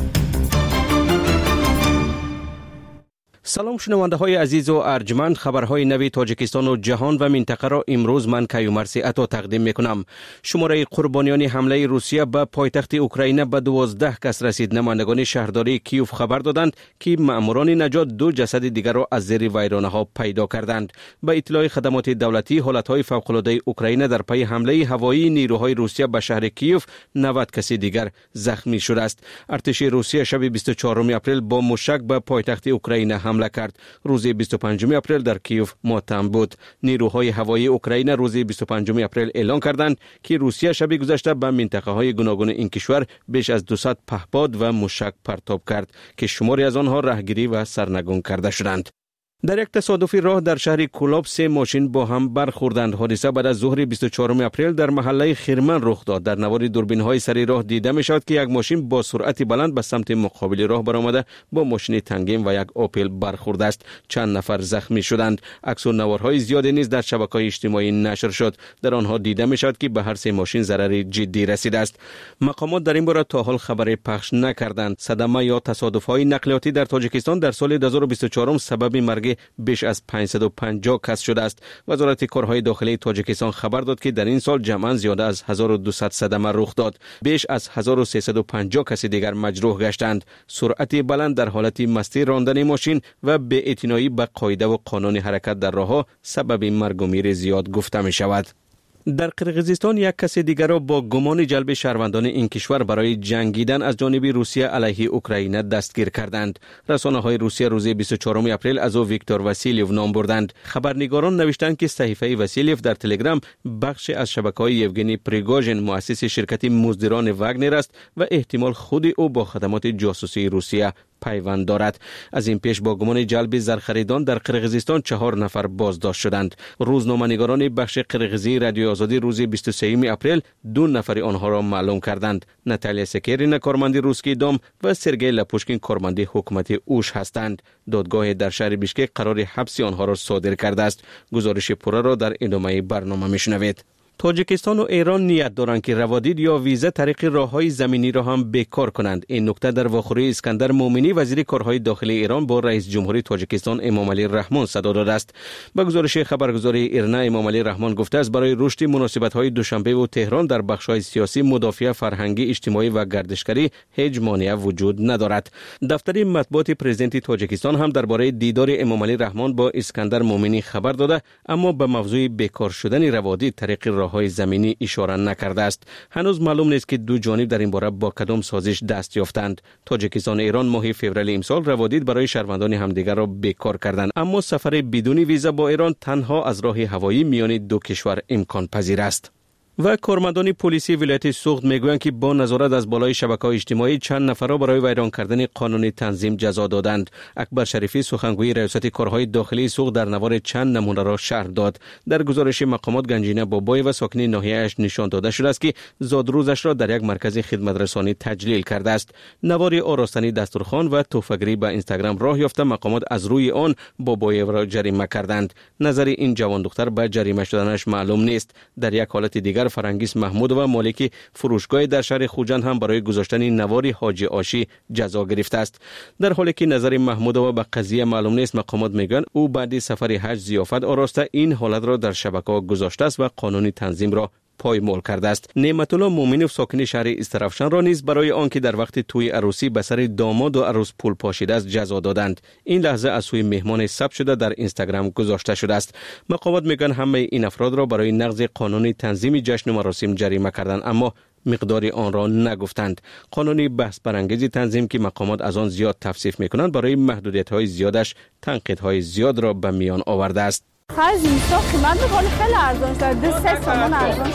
سلام شنونده های عزیز و ارجمند، خبرهای نوی تاجیکستان و جهان و منطقه را امروز من کیومرثی عطا تقدیم میکنم. شماره قربانیان حمله روسیه به پایتخت اوکراین به 12 کس رسید. نمایندگان شهرداری کیوف خبر دادند که ماموران نجات 2 جسد دیگر را از زیر ویرانه ها پیدا کردند. به اطلاع خدمات دولتی، حالتهای فوق العاده اوکراین در پی حمله هوایی نیروهای روسیه به شهر کیوف 90 کسی دیگر زخمی شده است. ارتش روسیه شب 24 اپریل با موشک به پایتخت اوکراین حمله کرد. روز 25 اپریل در کیوف ماتم بود. نیروهای هوایی اوکراین روز 25 اپریل اعلام کردند که روسیه شب گذشته به منطقه های گوناگون این کشور بیش از 200 پهپاد و موشک پرتاب کرد که شماری از آنها راهگیری و سرنگون کرده شدند. در یک تصادفی راه در شهر کولاب 3 ماشین با هم برخوردند. حادثه بعد از ظهر 24 اپریل در محله خیرمن رخ داد. در نوار دوربین‌های سر راه دیده می‌شد که یک ماشین با سرعت بلند به سمت مقابل راه برآمده با ماشین تنگیم و یک اوپل برخورده است. چند نفر زخمی شدند. عکس و نوارهای زیادی نیز در شبکه‌های اجتماعی نشر شد. در آنها دیده می‌شد که به هر 3 ماشین ضرر جدی رسیده است. مقامات در این باره تا حال خبری پخش نکردند. صدمه یا تصادف‌های نقلیاتی در تاجیکستان در سال 2024 سبب مرگ بیش از 550 کس شده است. وزارت کارهای داخلی تاجیکستان خبر داد که در این سال جمعاً زیاده از 1200 صدمه رخ داد. بیش از 1350 کس دیگر مجروح گشتند. سرعت بلند در حالت مستی راندن ماشین و بی‌اعتنایی به قاعده و قانون حرکت در راه‌ها سبب مرگ و میر زیاد گفته می شود. در قرقیزستان یک کس دیگر را با گمان جلب شهروندان این کشور برای جنگیدن از جانب روسیه علیه اوکراین دستگیر کردند. رسانه‌های روسیه روز 24 اپریل از او ویکتور واسیلیو نام بردند. خبرنگاران نوشتند که صحیفه واسیلیو در تلگرام بخش از شبکه‌های یوگنی پریگوژین مؤسس شرکت مزدوران واگنر است و احتمال خود او با خدمات جاسوسی روسیه پیوند دارد. از این پیش با گمان جلب زرخریدان در قرقیزستان 4 نفر بازداشت شدند. روزنامه‌نگاران بخش قرقیزی رادیو آزادی روز 23 اپریل 2 نفر آنها را معلوم کردند. ناتالیا سکرین کارمند روسکی دام و سرگئی لپوشکین کارمند حکومت اوش هستند. دادگاه در شهر بیشکک قرار حبس آنها را صادر کرده است. گزارش پوره را در ادامه برنامه میشنوید. تاجیکستان و ایران نیت دارند که روادید یا ویزا طریق راههای زمینی را هم بیکار کنند. این نکته در واخوری اسکندر مومنی وزیر کارهای داخلی ایران با رئیس جمهوری تاجیکستان امامعلی رحمان صدا داده است. به گزارش خبرگزاری ایرنا امامعلی رحمان گفته است برای رشد مناسبت‌های دوشنبه و تهران در بخش‌های سیاسی، مدافع، فرهنگی، اجتماعی و گردشگری هیچ مانع وجود ندارد. دفتر مطبوعات پرزیدنت تاجیکستان هم درباره دیدار امامعلی رحمان با اسکندر مومنی خبر داده، اما به موضوع بیکار شدن روادید طریق راههای زمینی اشاره نکرده است. هنوز معلوم نیست که دو جانب در این باره با کدام سازش دست یافتند. تاجیکستان و ایران ماه فوریه امسال روادید برای شهروندان همدیگر را بیکار کردند، اما سفر بدون ویزا با ایران تنها از راه هوایی میان دو کشور امکان پذیر است. و کارمندان پلیسی ولایت سوخت میگویند که با نظارت از بالای شبکه‌های اجتماعی چند نفر را برای ویران کردن قانون تنظیم جزا دادند. اکبر شریفی سخنگوی ریاست کارهای داخلی سوخت در نوار چند نمونه را شرح داد. در گزارش مقامات گنجینه بابای و ساکن ناحیه‌اش نشان داده شده است که زادروزش را در یک مرکز خدمت رسانی تجلیل کرده است. نوار آراستنی دسترخوان و تحفه‌گیری به اینستاگرام راه یافته مقامات از روی آن بابای را جریمه کردند. نظر این جوان دختر به جریمه شدنش معلوم نیست. در یک حالت دیگر فرنگیس محمود و مالک فروشگاه در شهر خوجند هم برای گذاشتن نوار حاجی آشی جزا گرفته است. در حالی که نظر محمود و به قضیه معلوم نیست، مقامات میگن او بعد سفر حج ضیافت آراسته این حالت را در شبکه‌ها گذاشته است و قانون تنظیم را پایمال کرده است. نعمت الله مومنوف ساکن شهر استرافشان را نیز برای آنکه در وقت توی عروسی به سر داماد و عروس پول پاشیده است جزا دادند. این لحظه از سوی مهمان ثبت شده در اینستاگرام گذاشته شده است. مقامات میگن همه این افراد را برای نقض قانون تنظیم جشن و مراسم جریمه کردند، اما مقدار آن را نگفتند. قانونی بحث برانگیز تنظیم که مقامات از آن زیاد تفسیف میکنند برای محدودیت‌های زیادش تنقیدهای زیاد را به میان آورده است. خرج اینستا قیمت می‌کنه خیلی ارزان شده، 2 تومان ارزان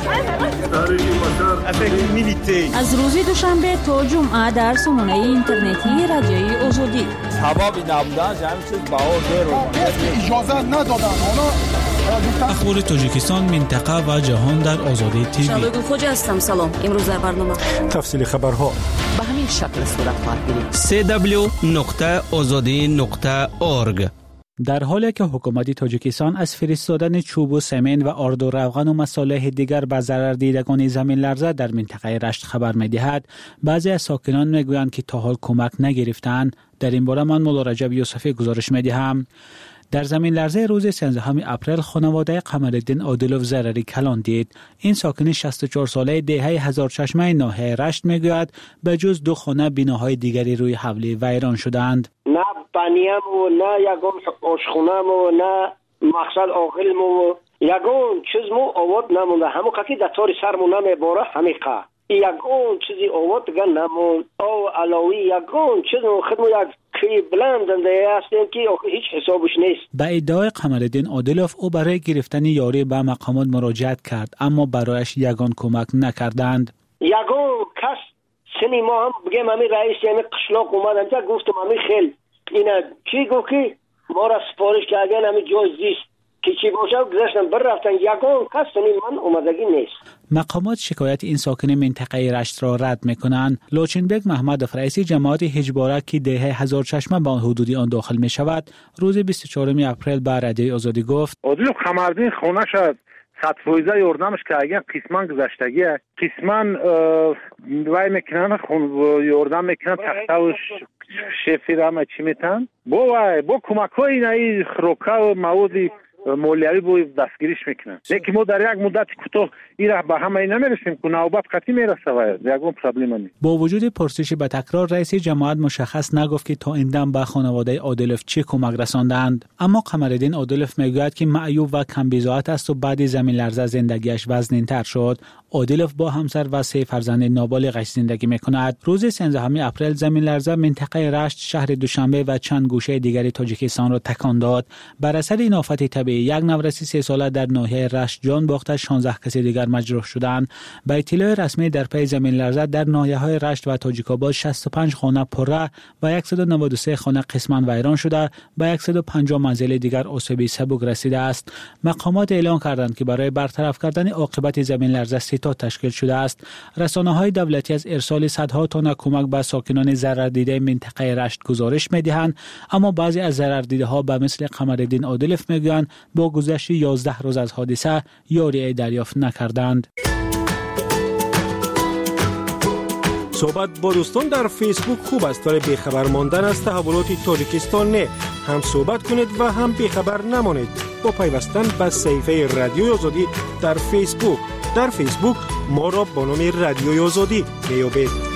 شده. از روز دوشنبه تا جمعه در سامانه اینترنتی رادیوی آزادی ثوابی نبودن همین چیز باور داره. اجازه ندادن اخبار تاجیکستان، منطقه و جهان در آزادی تیوی. شادو خوجا هستم. سلام. امروز در برنامه تفصیل خبرها به همین شکل صورت خواهد گرفت. www.azadi.org در حالی که حکومت تاجیکستان از فرستادن چوب و سمنت و آرد و روغن و مصالح دیگر به ضرر دیدگان زمین لرزه در منطقه رشت خبر می‌دهد، بعضی از ساکنان میگویند که تا حال کمک نگرفتند. در این باره من مولا رجب یوسفی گزارش می‌دهم. در زمین لرزه روز 13 اپریل خانواده قمرالدین عادلوف ضرری کلان دید. این ساکن 64 ساله دهه هزار چشمه ناحیه رشت میگوید به جز 2 خانه بناهای دیگری روی حوله ویران شدند. نه بنیم و نه یگان آشخونم و نه مقصد آقلم و یگان چیز مو آواد نمونده. همون که در تاری سرمو نمیباره همیقه یگان چیزی آواد دیگه نمون او علاوی یگان چیز خدمو یک کی بلندنده هستیم که هیچ حسابش نیست. به ادعای قمرالدین عادلوف او برای گرفتن یاری به مقامات مراجعت کرد اما برایش یگان کمک نکردند. یگان کس سنی ما هم بگیم همی رئیس یعنی قشلاق اومدن تا گفتم همی خیل اینا کی گفت که ما را سفارش کردن همی جای زیست که چی باشه گذاشتن برفتن یگان کس سنی من اومدگی نیست. مقامات شکایت این ساکن منطقه رشت را رد میکنند. لوچنبک محمد رئیس جماعت هجباره که دهه هزار چشمه به حدود آن داخل می شود روز 24 اپریل به رادیوی آزادی گفت عادلوف قمرالدین خونه شد 100% یاردمش که اگه قسمان گذشتگیه قسمان وای میکنن یاردم میکنن تخته و شفی را چی میتن با کمک های اینایی خروکه و موادی مولیوی بوی دستگیریش میکنن. لیکن ما در یک مدت کوتاه این را به همه نمیرسیم که نوبت قطعی میرسه و یکون پرابلم نیست. با وجود پرسش به تکرار رئیس جماعت مشخص نگفت که تا این دم به خانواده عادلوف چه کمک رساندند. اما قمرالدین عادلوف میگوید که معیوب و کم بضاعت است و بعد زمین لرزه زندگیش وزن‌تر شد. عادلوف با همسر و 3 فرزند نابالغش زندگی میکند. روز 13 اپریل زمین لرزه منطقه رشت، شهر دوشنبه و چند گوشه دیگری تاجیکستان را تکان داد. بر اثر این آفت طبیعی یک نورسی 3 ساله در ناحیه رشت جان باخته، 16 کسی دیگر مجروح شدند. به اطلاع رسمی در پی زمین لرزه در ناحیه‌های رشت و تاجیک‌آباد 65 خانه پره و 193 خانه قسماً ویران شده، به 150 منزل دیگر آسیب سبک رسیده است. مقامات اعلام کردند که برای برطرف کردن عاقبت زمین لرزه سیتا تشکیل شده است. رسانه‌های دولتی از ارسال صدها تن کمک به ساکنان ضرر دیده منطقه رشت گزارش می‌دهند، اما بعضی از ضرر دیده‌ها به مثل قمرالدین عادلوف میگویند با گذشت 11 روز از حادثه یاری دریافت نکردند. صحبت با دوستان در فیسبوک خوب است ولی بیخبر ماندن از تحولات تاجیکستان نه. هم صحبت کنید و هم بیخبر نمانید با پیوستن به صفحه رادیوی آزادی در فیسبوک. در فیسبوک ما را با نام رادیوی آزادی بیابید.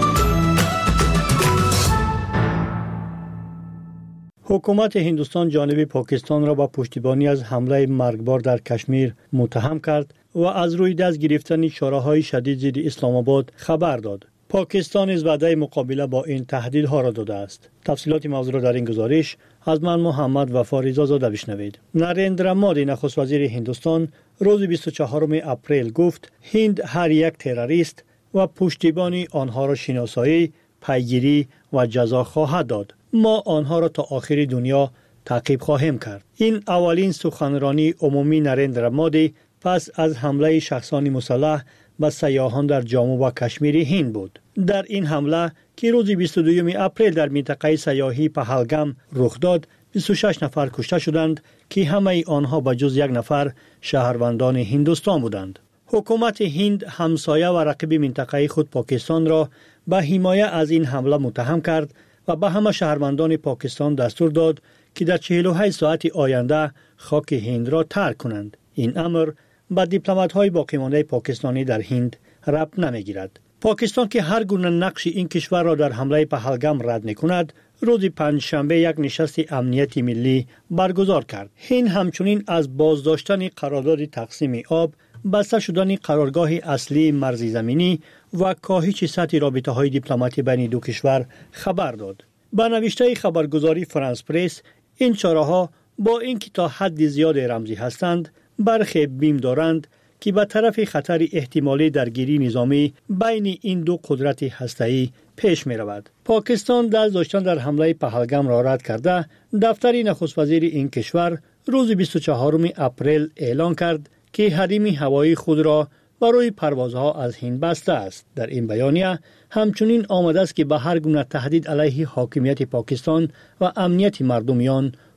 حکومت هندوستان جانب پاکستان را با پشتیبانی از حمله مرگبار در کشمیر متهم کرد و از روی دست گرفتن چاره‌های شدید ضد اسلام آباد خبر داد. پاکستان از وعده مقابله با این تهدیدها را داده است. تفصیلات موضوع را در این گزارش از من محمد وفا رضازاده بشنوید. نریندرا مودی نخست وزیر هندوستان روز 24 اپریل گفت هند هر یک تروریست و پشتیبانی آنها را شناسایی، پیگیری و جزا خواهد داد. ما آنها را تا آخر دنیا تعقیب خواهیم کرد. این اولین سخنرانی عمومی نریندرا مودی پس از حمله شخصان مسلح به سیاحان در جامو و کشمیر هند بود. در این حمله که روز 22 اپریل در منطقه سیاحی پهلگام رخ داد، 26 نفر کشته شدند که همه آنها به جز 1 نفر شهروندان هندوستان بودند. حکومت هند همسایه و رقیب منطقه خود پاکستان را به حمایت از این حمله متهم کرد و به همه شهروندان پاکستان دستور داد که در 48 ساعت آینده خاک هند را ترک کنند. این امر به دیپلمات‌های باقی مانده پاکستانی در هند ربط نمی‌گیرد. پاکستان که هر گونه نقش این کشور را در حمله پهلگام رد می‌کند، روز پنجشنبه یک نشست امنیتی ملی برگزار کرد. هند همچنین از بازداشتن قرارداد تقسیم آب، بسته شدن قرارگاه اصلی مرزی زمینی و کاهش سطح رابطه‌های دیپلماتی بین دو کشور خبر داد. با نوشته خبرگزاری فرانس پرس، این چاره‌ها با اینکه تا حد زیاد رمزی هستند، برخی بیم دارند که به طرف خطر احتمالی درگیری نظامی بین این دو قدرت هسته‌ای پیش می رود. پاکستان دست داشتن در حمله پهلگام را رد کرده، دفتر نخست وزیر این کشور روز 24 اپریل اعلان کرد که حریم هوایی خود را برای پروازها از هند بسته است. در این بیانیه همچنین آمده است که به هر گونه تهدید علیه حاکمیت پاکستان و امنیت مردمیان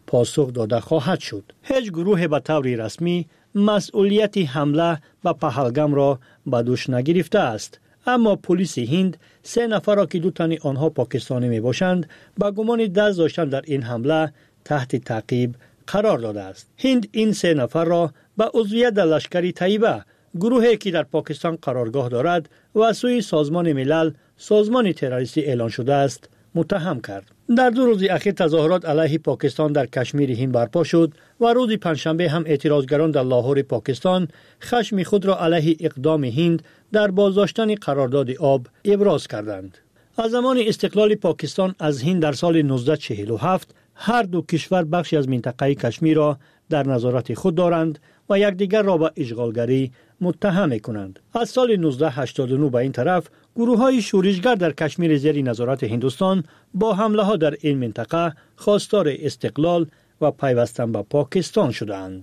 پاسخ داده خواهد شد. هیچ گروه به طور رسمی مسئولیت حمله به پهلگام را به دوش نگرفته است. اما پلیس هند 3 نفر را که 2 تن آنها پاکستانی می باشند با گمان دست داشتن در این حمله تحت تعقیب قرار داده است. هند این 3 نفر را به عضویت در لشکر طیبه، گروهی که در پاکستان قرارگاه دارد و از سوی سازمان ملل سازمان تروریستی اعلان شده است متهم کرد. در 2 روز اخیر تظاهرات علیه پاکستان در کشمیر هند برپا شد و روز پنجشنبه هم اعتراضگران در لاهور پاکستان خشم خود را علیه اقدام هند در بازداشتن قرارداد آب ابراز کردند. از زمان استقلال پاکستان از هند در سال 1947 هر دو کشور بخشی از منطقه کشمیر را در نظارت خود دارند و یکدیگر را به اشغالگری متهم می‌کنند. از سال 1989 به این طرف گروه‌های شورشگر در کشمیر زیر نظارت هندوستان با حمله‌ها در این منطقه خواستار استقلال و پیوستن به پاکستان شدند.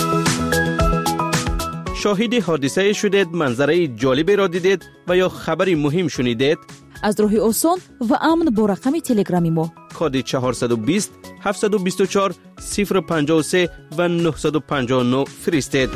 شاهد حادثه شدید، منظره جالبی را دیدید و یا خبری مهم شنیدید؟ از راه آسان و امن با رقم تلگرامی ما کد 420 724 053 و 959 فرستید.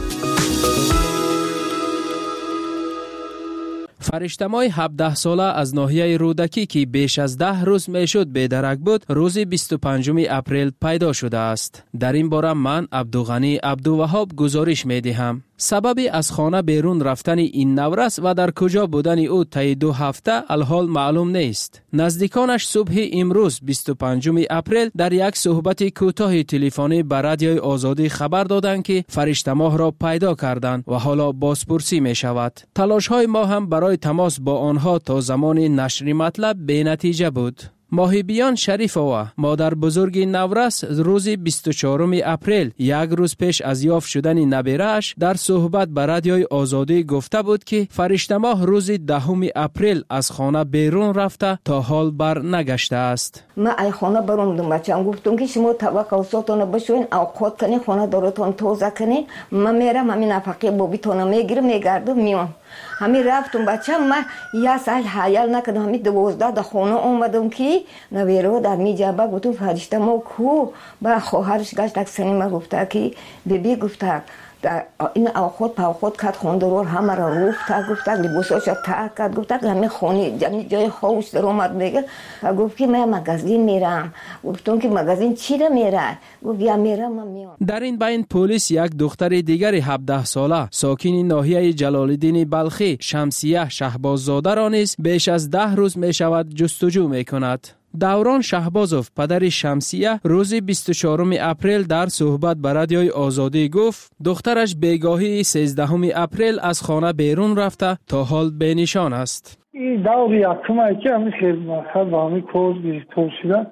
فرشتمای 17 ساله از ناحیه رودکی که بیش از 10 روز میشد بی‌درک بود، روز 25 اپریل پیدا شده است. در این باره من عبدالغنی عبدالوهاب گزارش می‌دهم. سبب از خانه بیرون رفتن این نورس و در کجا بودن او طی 2 هفته الحال معلوم نیست. نزدیکانش صبح امروز 25 اپریل در یک صحبت کوتاه تلفنی به رادیوی آزادی خبر دادند که فرشته ماه را پیدا کردند و حالا بازپرسی می شود. تلاش های ما هم برای تماس با آنها تا زمان نشر مطلب بی نتیجه بود. ماهیبیان شریفова، مادر بزرگ نورس، روز 24 اپریل، یک روز پیش از یافت شدن نبیره‌اش، در صحبت به رادیوی آزادی گفته بود که فرشته ماه روز 10 اپریل از خانه بیرون رفته تا حال بر نگشته است. من از خانه برون بچه‌ام گفتم که شما توکلاتون بشوین، اوقات کنین، خانه دارتون توزیع کنین، من میرم همین نفقه بابیتون میگیرم میگردم میام. همین رفتم بچه‌م، من یه سال حیال نکردم، همین 12 در خانه اومدم که نویرو در می جابه گفتم فرشته ما کو، با خواهرش گشت اکسنی ما گفته که بیبی گفته این خود پا خود کت خوندرور همه را روفت، گفته لباساش ترک کرد، گفته همین خونی جای خوش در اومد میگه، گفت که من مگزین میرم. گفتم که مگزین چی را میره؟ گفت یا میرم من میام. در این بین پلیس یک دختر دیگر 17 ساله ساکن ناحیه جلال‌الدین بلخی شمسیه شهباززاده را نیز بیش از 10 روز می شود جستجو می کند. دوران شهبازوف پدر شمسیه روز 24 اپریل در صحبت به رادیوی آزادی گفت دخترش بیگاهی 13 اپریل از خانه بیرون رفته تا حال بینشان است. این دور یکم که همیشه خیلی با همی کوز بیشتر شده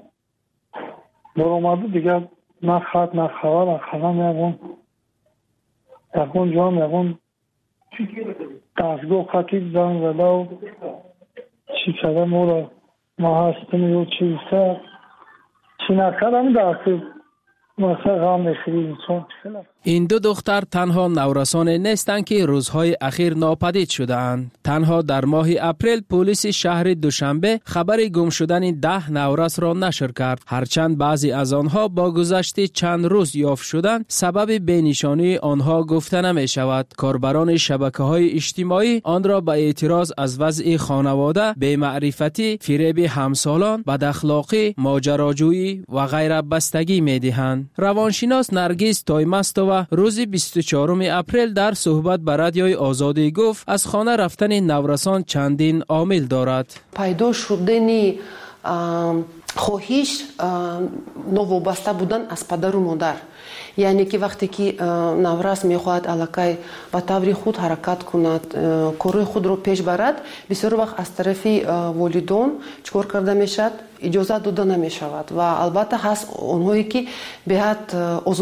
برآمده دیگر نه خط نه خبر نه خبر یکون جام یکون دستگاه خطی زن زده و چی کده مورا ما هستیم یه چیزه چی نکردم دستی مثلا غم نخیریم. این 2 دختر تنها نورسان نیستند که روزهای اخیر ناپدید شده اند. تنها در ماه اپریل پلیس شهر دوشنبه خبر گم شدن 10 نورس را نشر کرد، هرچند بعضی از آنها با گذشت چند روز یافت شدند. سبب بینشانی آنها گفته نمی شود. کاربران شبکه‌های اجتماعی آن را به اعتراض از وضع خانواده، بی‌معرفتی، فریب همسالان، بداخلاقی، ماجراجویی و غیر بستگی می‌دهند. روانشناس نرگس تایمستووا روز 24 اپریل در صحبت به رادیوی آزادی گفت از خانه رفتن نورسان چندین عامل دارد. پیدا شدن خواهش نوابسته بودن از پدر و مادر، یعنی که وقتی که نورس میخواهد علاقه به طور خود حرکت کند، کار خود رو پیش برد، بسیار وقت از طرف والدان چکار کرده میشد اجازه داده نمی شود و البته هست اونهایی که بهت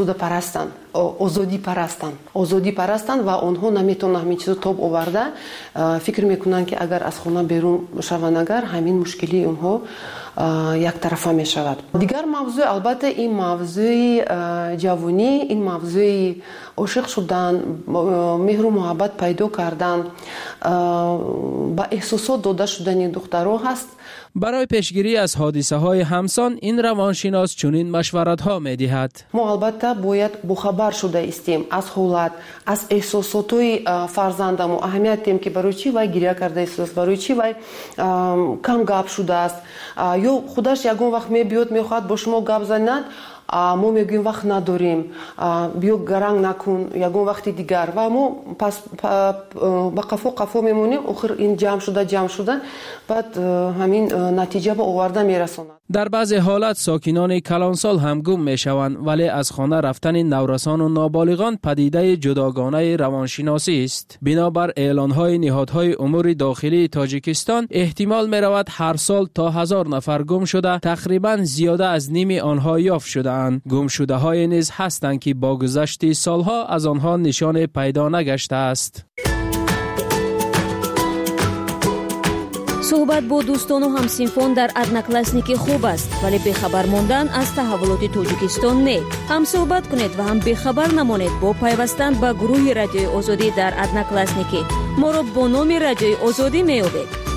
آزادی پرستند و اونها نمیتونن همین چیزو تاب آورده فکر میکنن که اگر از خانه بیرون شوند اگر همین مشکلی اونها یک یک طرفه می شود. دیگر موضوع البته این موضوع جوانی، این موضوع عاشق شدن، مهر و محبت پیدا کردن، با احساسات داده شدن دخترها هست. برای پیشگیری از حادثه های همسان این روانشناس چنین مشورت ها می دهد. ما البته باید بخبر شده استیم از حالت، از احساسات فرزندم و اهمیت دیم که برای چی وای گریه کرده است، برای چی وای کم گپ شده است، یا خودش یگون وقت می بیاد می خواهد با شما گپ زند، ما میگیم وقت نداریم، بیا گرنگ نکن یگون وقتی دیگر، و ما پس با قفو میمونیم، آخر این جمع شده بعد همین نتیجه به آورده میرساند. در بعضی حالت ساکنان کلانسال هم گم میشوند، ولی از خانه رفتن نورسان و نابالغان پدیده جداگانه روانشناسی است. بنابر اعلانهای نهادهای امور داخلی تاجیکستان احتمال میرود هر سال تا 1000 نفر گم شده، تقریبا زیاده از نیم آنها یافت شده‌اند. گم شده های نیز هستند که با گذشت سالها از آنها نشان پیدا نگشته است. صحبت با دوستان و همسینفون در ادناکلاسنیکی خوب است، ولی بخبر ماندن از تحولات توجیکستان نه. هم صحبت کنید و هم بخبر نمانید با پیوستن به گروه رادیوی آزادی در ادناکلاسنیکی. ما را با نام رادیوی آزادی می‌یابید.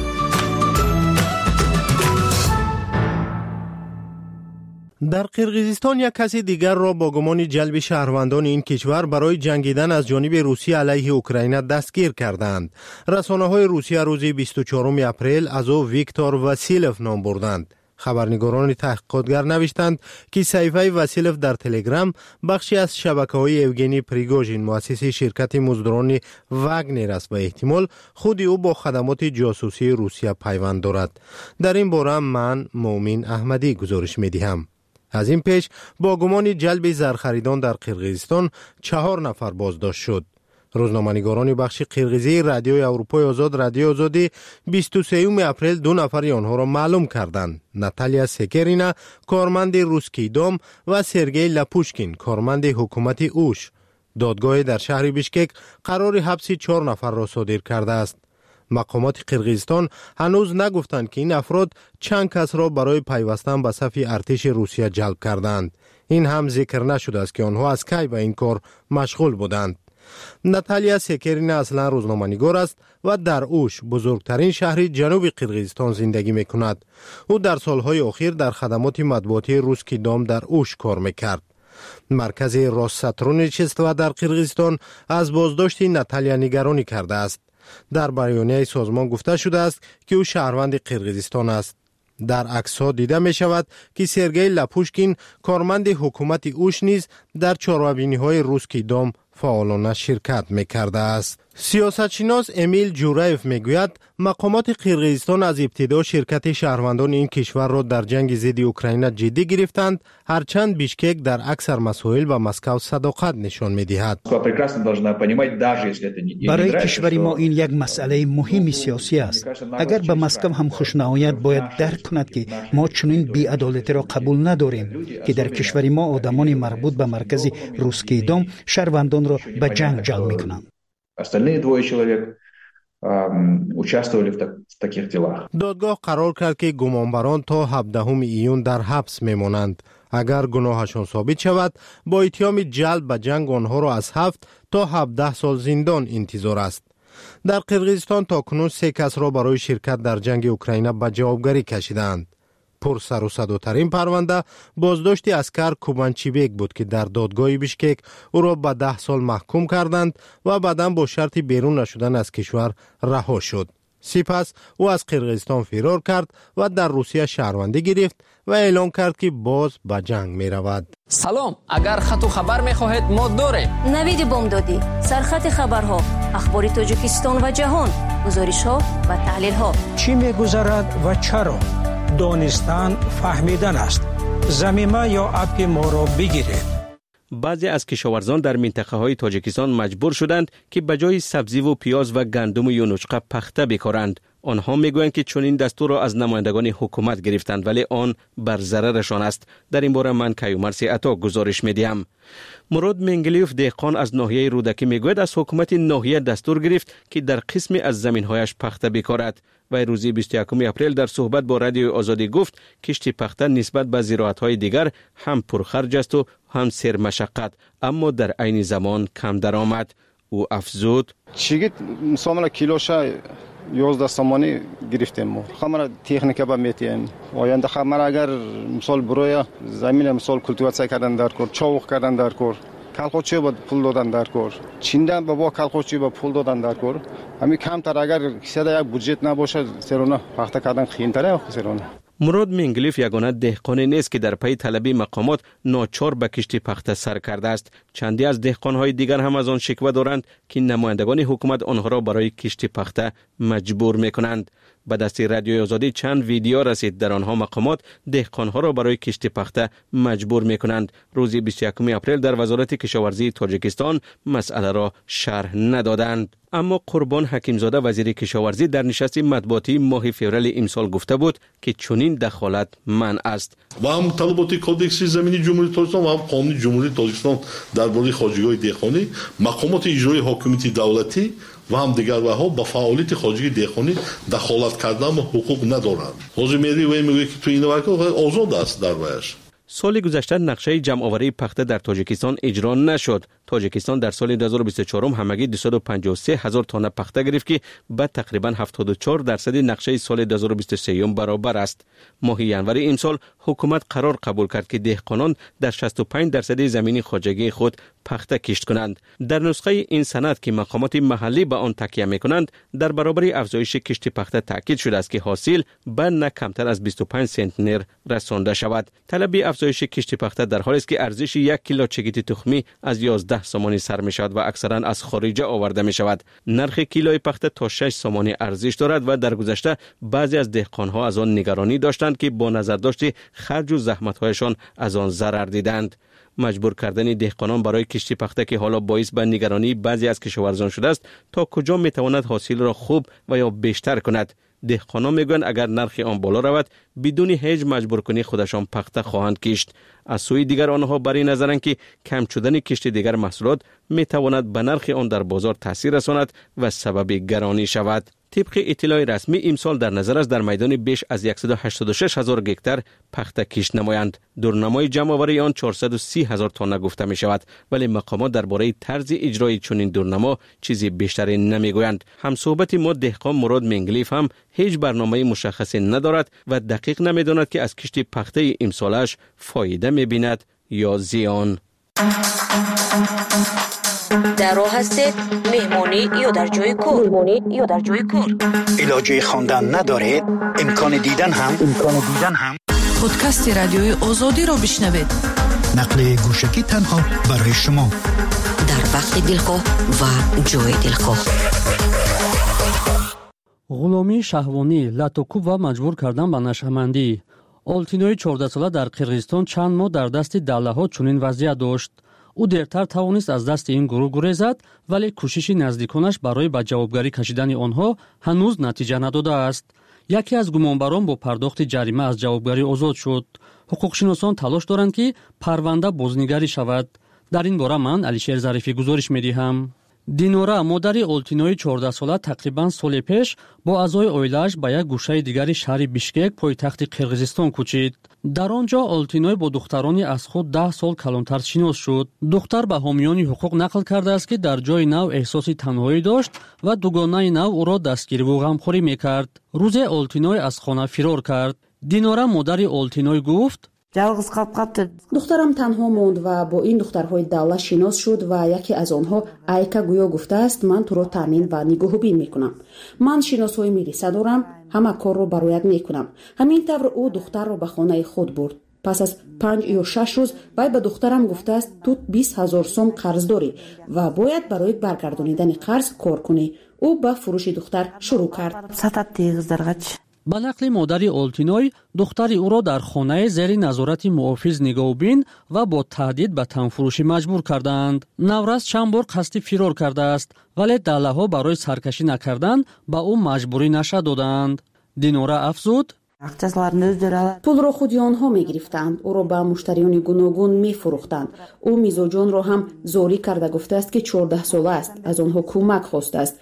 در قرقیزستان یک کسی دیگر را با گمان جلب شهروندان این کشور برای جنگیدن از جانب روسیه علیه اوکراین دستگیر کردند. رسانه‌های روسیه روز 24 اپریل از او ویکتور واسیلوف نام بردند. خبرنگاران تحقیقاتگر نوشتند که صحیفه واسیلوف در تلگرام بخشی از شبکه‌های اوگنی پریگوژین مؤسس شرکت مزدوران واگنر است و احتمال خود او با خدمات جاسوسی روسیه پیوند دارد. در این باره من مومن احمدی گزارش می‌دهم. از این پیش با گمان جلب زرخریدان در قرقیزستان 4 نفر بازداشت شد. روزنامه‌نگاران بخش قرقیزی رادیوی اروپای آزاد رادیو آزادی 23 اپریل 2 نفر آنها را معلوم کردند. ناتالیا سکرینا کارمند روسکی دام و سرگئی لاپوشکین کارمند حکومت اوش. دادگاه در شهر بیشکک قرار حبس 4 نفر را صادر کرده است. مقامات قرقیزستان هنوز نگفتند که این افراد چند کس را برای پیوستن به صف ارتش روسیه جلب کردند. این هم ذکر نشده است که آنها از کی به این کار مشغول بودند. ناتالیا سکرینا اصلا روزنامه‌نگار است و در اوش بزرگترین شهر جنوب قرقیزستان زندگی می‌کند. او در سالهای اخیر در خدمات مطبوعاتی روسکی دام در اوش کار می‌کرد. مرکز راستاترونیچست و در قرقیزستان از بازداشت ناتالیا نگرانی کرده است. در بیانیه سازمان گفته شده است که او شهروند قرقیزستان است. در عکس‌ها دیده می شود که سرگئی لاپوشکین کارمند حکومت اوش نیز در چهاربینی‌های روسکی دام فعالانه شرکت می کرده است. سیاستشناس امیل جورایف می گوید مقامات قرقیزستان از ابتدا شرکت شهروندان این کشور را در جنگ ضد اوکراین جدی گرفتند، هرچند بیشکک در اکثر مسائل به مسکو صداقت نشان می دهد. برای کشور ما این یک مسئله مهم سیاسی است. اگر به مسکو هم خوش نآید باید درک کند که ما چنین بی‌عدالتی را قبول نداریم که در کشور ما آدمان مربوط به مرکز روسکی دام شهروندان را به جنگ جلب می‌کنند. Остальные 2 человек участвовали в таких делах. دادگاه قرار کرد که گمانبران تا 17 ایون در حبس میمانند. اگر گناهشان ثابت شود با اتهام جلب به جنگ آنها را از 7 تا 17 سال زندان انتظار است. در قرقیزستان تاکنون 3 کس را برای شرکت در جنگ اوکراین به جوابگری کشیدند. پر سر و صداترین پرونده بازداشت اسکر کوبانچیبک بود که در دادگاه بیشکک او را به 10 سال محکوم کردند و بعداً با شرط بیرون نشدن از کشور رها شد. سپس او از قرقیزستان فرار کرد و در روسیه شهروندی گرفت و اعلان کرد که باز به جنگ می رود. سلام، اگر خط و خبر می خواهید ما داریم. نوید بامدادی، سرخط خبرها، اخبار تاجیکستان و جهان، گزارش ها و تحلیل ها. چی می گذرد و چرا؟ دانستن فهمیدن است. ضمیمه یا اپ ما را بگیرید. بعضی از کشاورزان در منطقه های تاجیکستان مجبور شدند که به جای سبزی و پیاز و گندم و یونچقه پخته بکارند. آنها میگویند که چنین دستور را از نمایندگان حکومت گرفتند ولی آن بر ضررشان است. در این باره من کیومرث عطا گزارش میدیم. مراد منگلیوف دهقان از ناحیه رودکی میگوید از حکومت ناحیه دستور گرفت که در قسمی از زمین‌هایش پخته بکارد. و روز 21 اپریل در صحبت با رادیو آزادی گفت کشتی پخته نسبت به زراعت‌های دیگر هم پرخرج است و هم سرمشقت، اما در عین زمان کم درآمد. او افزود چیگit مثلا کیلوش 11 سامانی گرفتیم ما خمر تکنیک با میتیم آینده خمر اگر مثال بروی زمین مثال کلتیواسیون کردن در کار چاوق کردن در کار کالخوچی با پول دادن در کار چیندن با کالخوچی با پول دادن در کار همین کمتر اگر کسی یک بودجت نباشه سرونه پخته کردن خیانتره سرونه. مراد منگلیف یگانه دهقانی نیست که در پی طلب مقامات ناچار به کشتی پخته سر کرده است. چندی از دهقانهای دیگر هم از آن شکوه دارند که نمایندگان حکومت آنها را برای کشتی پخته مجبور میکنند. به دست رادیوی آزادی چند ویدیو رسید در آنها مقامات دهقانها را برای کشتی پخته مجبور میکنند. روز 21 اپریل در وزارت کشاورزی تاجیکستان مسئله را شرح ندادند. اما قربان حکیمزاده وزیر کشاورزی در نشست مطبوعاتی ماه فوریه امسال گفته بود که چنین دخالت منع است. و هم طلبات کودکس زمینی جمهوری تاجیکستان و هم قانون جمهوری تاجیکستان درباره خواجگی‌های دهقانی مقامات اجرایی حاکمیت دولتی و هم دیگرها با فعالیت خواجگی دهقانی دخالت کردن و حقوق ندارند. حاضر میری و میگه که تو این واقع آزاد است در وایش. سال گذشته نقشه جمع‌آوری پخته در تاجیکستان اجرا نشد. تاجیکستان در سال 2024 همگی 253,000 تن پخته گرفت که به تقریبا 74% نقشه سال 2023 برابر است. ماه ژانویه امسال حکومت قرار قبول کرد که دهقانان در 65% زمین خواجگی خود پخته کشت کنند. در نسخه این سند که مقامات محلی به آن تکیه می‌کنند در برابر افزایش کشتی پخته تاکید شده است که حاصل به نه کمتر از 25 سنتنر رسانده شود. طلب افزایش کشتی پخته در حالی است که ارزش 1 کیلو چگیت تخمی از 11 سامانی سر می شود و اکثرا از خارج آورده می شود. نرخ کیلوی پخته تا 6 سامانی ارزش دارد و در گذشته بعضی از دهقانها از آن نگرانی داشتند که با نظر داشت خرج و زحمت‌هایشان از آن ضرر دیدند. مجبور کردن دهقانان برای کشتی پخته که حالا باعث به نگرانی بعضی از کشاورزان شده است تا کجا می تواند حاصل را خوب و یا بیشتر کند. دهقانان میگویند اگر نرخ آن بالا رود بدون هیچ مجبور کنی خودشان پخته خواهند کشت. از سوی دیگر آنها بر این نظرند که کم شدن کشت دیگر محصولات میتواند به نرخ آن در بازار تاثیر رساند و سبب گرانی شود. طبق اطلاع رسمی امسال در نظر است در میدان بیش از 186,000 گکتار پخته کشت نمایند. دورنمای جمع‌آوری آن 430,000 تن گفته می شود، ولی مقامات درباره طرز اجرای چنین دورنما چیزی بیشتری نمیگویند. همصحبت ما دهقان مراد منگلیف هم هیچ برنامه مشخصی ندارد و دقیق نمیداند که از کشت پخته امسالش فایده میبیند یا زیان. در راه هستید مهمانی یا در جای کار علاجه خواندن ندارید امکان دیدن هم پادکست رادیوی آزادی را بشنوید. نقل گوشکی تنها برای شما در وقت دلخواه و جای دلخواه. غلامی شهوانی لاتوکوب و مجبور کردن به نشهمندی. آلتینوی 14 ساله در قرغیزستان چند ماه در دست دله‌ها چنین وضعیت داشت. او دیرتر توانست از دست این گروه گریزد، ولی کوشش نزدیکانش برای به جوابگری کشیدن آنها هنوز نتیجه نداده است. یکی از گمانبران با پرداخت جریمه از جوابگری آزاد شد. حقوقشناسان تلاش دارند که پرونده بازنگری شود. در این باره من علیشیر ظریفی گزارش می‌دهم. دینورا مادری آلتینوی 14 ساله تقریبا سال پیش با اعضای اویلش به یک گوشه دیگری شهر بیشکک پایتخت قرغیزستان کوچید. در آنجا آلتینوی با دخترانی از خود 10 سال کلانتر شناس شد. دختر به حامیان حقوق نقل کرده است که در جای نو احساس تنهایی داشت و دوگانه نو او را دستگیری و غمخوری میکرد. روز آلتینوی از خانه فرار کرد. دینورا مادری آلتینوی گفت: دخترم تنها موند و با این دخترهای دولت شناس شد و یکی از آنها ایکا گویا گفته است من تو را تامین و نگهبانی میکنم. من شناسای ملیسا دارم، همه کار رو برایت میکنم. همین طور او دختر را به خانه خود برد. پس از 5 یا 6 روز وی به دخترم گفته است تو 20,000 سوم قرض داری و باید برای برگردانیدن قرض کار کنی. او به فروش دختر شروع کرد. ба нақли модари Олтиной, духтари ӯро дар хонае зери назорати муҳофиз нигоҳубин ва бо таҳдид ба танфурӯшӣ маҷбур карданд. Навраз чанд бор қасди фирор кардааст, вале далаҳо барои саркашӣ накардан ба ӯ маҷбурӣ наша доданд. Динора афзуд: пулро худи онҳо мегирифтанд, ӯро ба муштариёни гуногун мефурӯхтанд. ӯ мизоҷонро ҳам зорӣ карда гуфтааст ки 14 сола аст, аз онҳо кӯмак хостааст.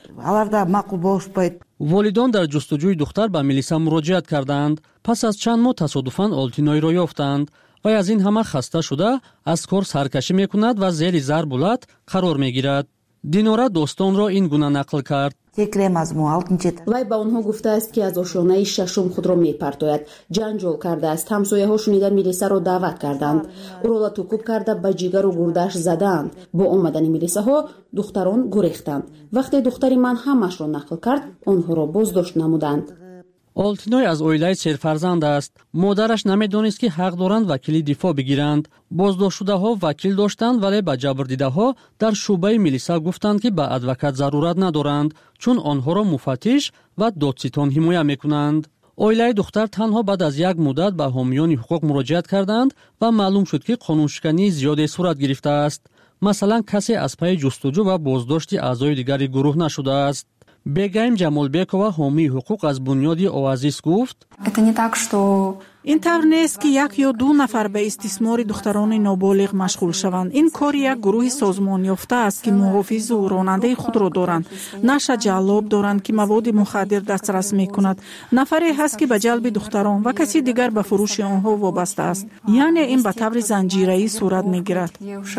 волидон дар ҷустуҷӯи духтар ба милиса муроҷиат карданд. пас аз чанд моҳ тасодуфан Олтинойро ёфтанд. вай аз ин ҳама хаста шуда аз кор саркашӣ мекунад ва зери зарбулат қарор мегирад. Динора достонро ин гуна нақл кард: вай ба онҳо гуфтааст ки аз ошонаи шашум худро мепартояд. ҷанҷол кардааст. ҳамсояҳо шунида милисаро даъват карданд. ӯро латукуб карда ба ҷигару гурдааш задаанд. бо омадани милисаҳо духтарон гурехтанд. вақте духтари ман ҳамаашро нақл кард, онҳоро боздошт намуданд. Олтиной аз оилаи серфарзанд аст. модараш намедонист ки ҳақ доранд вакили дифоъ бигиранд. боздоштшудаҳо вакил доштанд, вале ба ҷабрдидаҳо дар шӯъбаи милиса гуфтанд ки ба адвокат зарурат надоранд, чун онҳоро муфаттиш ва додситон ҳимоя мекунанд. оилаи духтар танҳо баъд аз як муддат ба ҳомиёни ҳуқуқ муроҷиат карданд ва маълум шуд ки қонуншикании зиёде сурат гирифтааст. масалан, касе аз пайи ҷустуҷӯ ва боздошти аъзои дигари гурӯҳ нашудааст. Бегаим Ҷамолбекова, ҳомии ҳуқуқ аз бунёди Оазис гуфт: ин тавр нест ки як ё ду нафар ба истисмори духтарони ноболиғ машғул шаванд. ин кори як гурӯҳи созмонёфта аст ки муҳофизу ронандаи худро доранд. наша ҷаллоб доранд ки маводи мухаддир дастрас мекунад. нафаре ҳаст ки ба ҷалби духтарон ва каси дигар ба фурӯши онҳо вобаста аст. яъне ин ба таври занҷираӣ сурат мегирад.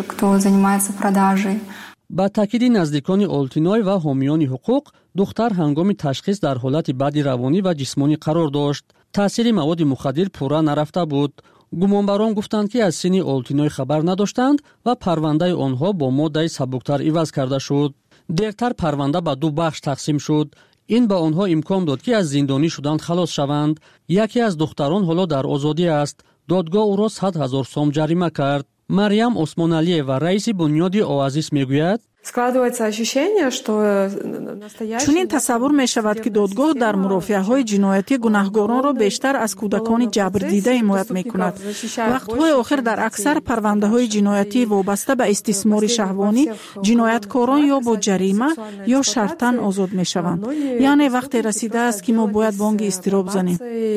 ба таъкиди наздикони Олтиной ва ҳомиёни ҳуқуқ, духтар ҳангоми ташхис дар ҳолати баъди равонӣ ва ҷисмонӣ қарор дошт. таъсири маводи мухаддир пурра нарафта буд. гумонбарон гуфтанд ки аз синни Олтиной хабар надоштанд ва парвандаи онҳо бо моддаи сабуктар иваз карда шуд. дертар парванда ба ду бахш тақсим шуд. ин ба онҳо имкон дод ки аз зиндонӣ шудан халос шаванд. яке аз духтарон ҳоло дар озодӣ аст. додгоҳ ӯро 100 000 сом ҷарима кард. Мариям Осмоналиева, раиси бунёди Оазис, мегӯяд: чунин тасаввур мешавад ки додгоҳ дар мурофиаҳои ҷиноятӣ гунаҳгоронро бештар аз кӯдакони ҷабрдида ҳимоят мекунад. вақтҳои охир дар аксар парвандаҳои ҷиноятӣ вобаста ба истисмори шаҳвонӣ ҷинояткорон ё бо ҷарима ё шартан озод мешаванд. яъне вақте расидааст ки мо бояд бонги изтироб занем.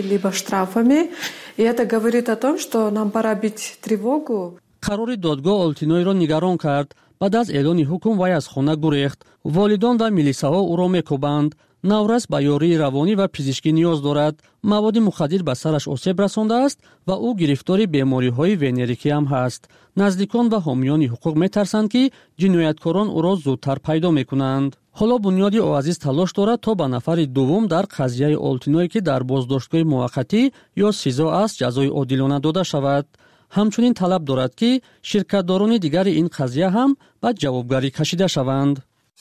қарори додгоҳ Олтинойро нигарон кард. баъд аз эълони ҳукм вай аз хона гурехт. волидон ва милисаҳо ӯро мекӯбанд. навраз ба ёрии равонӣ ва пизишкӣ ниёз дорад. маводи мухаддир ба сараш осеб расондааст ва ӯ гирифтори бемориҳои венерикӣ ҳам ҳаст. наздикон ва ҳомиёни ҳуқуқ метарсанд ки ҷинояткорон ӯро зудтар пайдо мекунанд. ҳоло бунёди Оазис талош дорад то ба нафари дуввум дар қазияи Олтиной, ки дар боздоштгоҳи муваққатӣ ё СИЗО аст, ҷазои одилона дода шавад. ҳамчунин талаб дорад ки ширкатдорони дигари ин қазия ҳам ба ҷавобгарӣ кашида шаванд.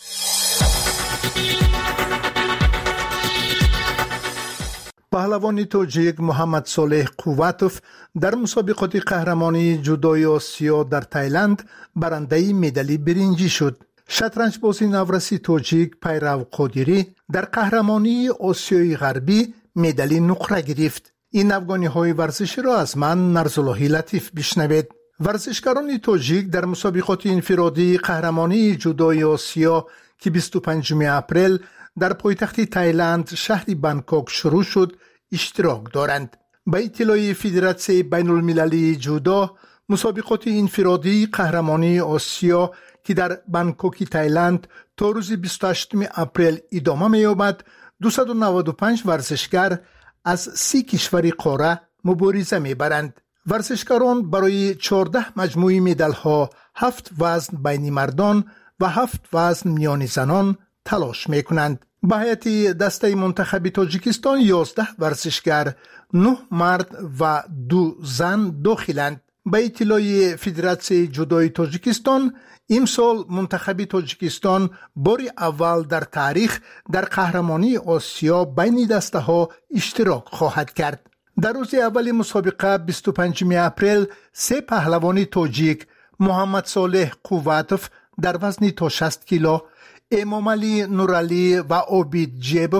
паҳлавони тоҷик Муҳаммад Солеҳ Қувватов дар мусобиқоти қаҳрамонии ҷудои Осиё дар Таиланд барандаи медали биринҷӣ шуд. шатранҷбози навраси тоҷик Пайрав Қодирӣ дар қаҳрамонии Осиёи ғарбӣ медали нуқра гирифт. ин афғониҳои варзиширо аз ман Нарзуллоҳи Латиф бишнавед. варзишгарони тоҷик дар мусобиқоти инфиродии қаҳрамонии ҷудои Осиё ки 25 апрел дар пойтахти Таиланд шаҳри Бангкок шурӯъ шуд, иштирок доранд. ба иттилои Федератсияи байнулмилалии ҷудо, мусобиқоти инфиродии қаҳрамонии Осиё ки дар Бангкоки Таиланд то рӯзи 28 апрел идома меёбад, 295 варзишгар аз 30 кишвари қора мубориза мебаранд. варзишгарон барои 14 маҷмӯи медалҳо, 7 вазн байни мардон ва 7 вазн миёни занон талош мекунанд. ба ҳайати дастаи мунтахаби Тоҷикистон 11 варзишгар, 9 мард ва 2 зан дохиланд. ба иттилои Федератсияи ҷудои Тоҷикистон, имсол мунтахаби Тоҷикистон бори аввал дар таърих дар қаҳрамонии Осиё байни дастаҳо иштирок хоҳад кард. дар рӯзи аввали мусобиқа 25 апрел 3 паҳлавони тоҷик Муҳаммад Солеҳ Қувватов дар вазни то 60 кило، Эмомалӣ Нуралӣ ва Обид Ҷебов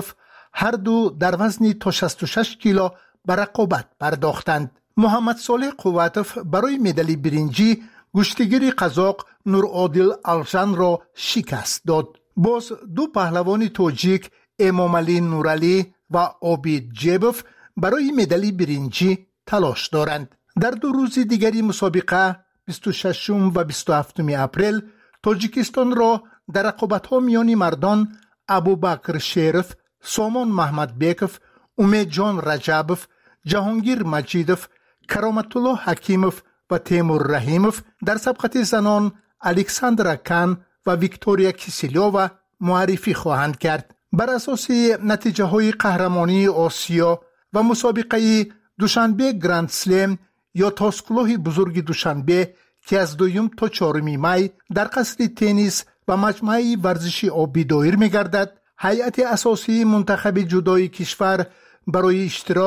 هر دو در وزن تا 66 کیلو به رقابت پرداختند. محمد صالح قواتوف برای مدال برنجی گشتیگیر قزاق نورعادل الژن را شکست داد. باز دو پهلوان تاجیک امامعلی نورعلی و عابد جیبوف برای مدال برنجی تلاش دارند. در دو روز دیگری مسابقه 26 و 27 اپریل تاجیکستان را در رقابت‌ها میان مردان ابوبکر شریف، سامان محمد بیکوف، امید جان رجبوف، جهانگیر مجیدوف، کرامت الله حکیموف و تیمور رحیموف، در سبقت زنان الکساندرا کان و ویکتوریا کیسیلیووا معرفی خواهند کرد. بر اساس نتیجه های قهرمانی آسیا و مسابقه دوشنبه گراند سلم یا تاسکلوه بزرگ دوشنبه که از 2 تا 4 می در قصر تنیس و مجمع ورزشی آبی دایر می گردد، هیئت اساسی منتخب جودوی کشور برای اشتراک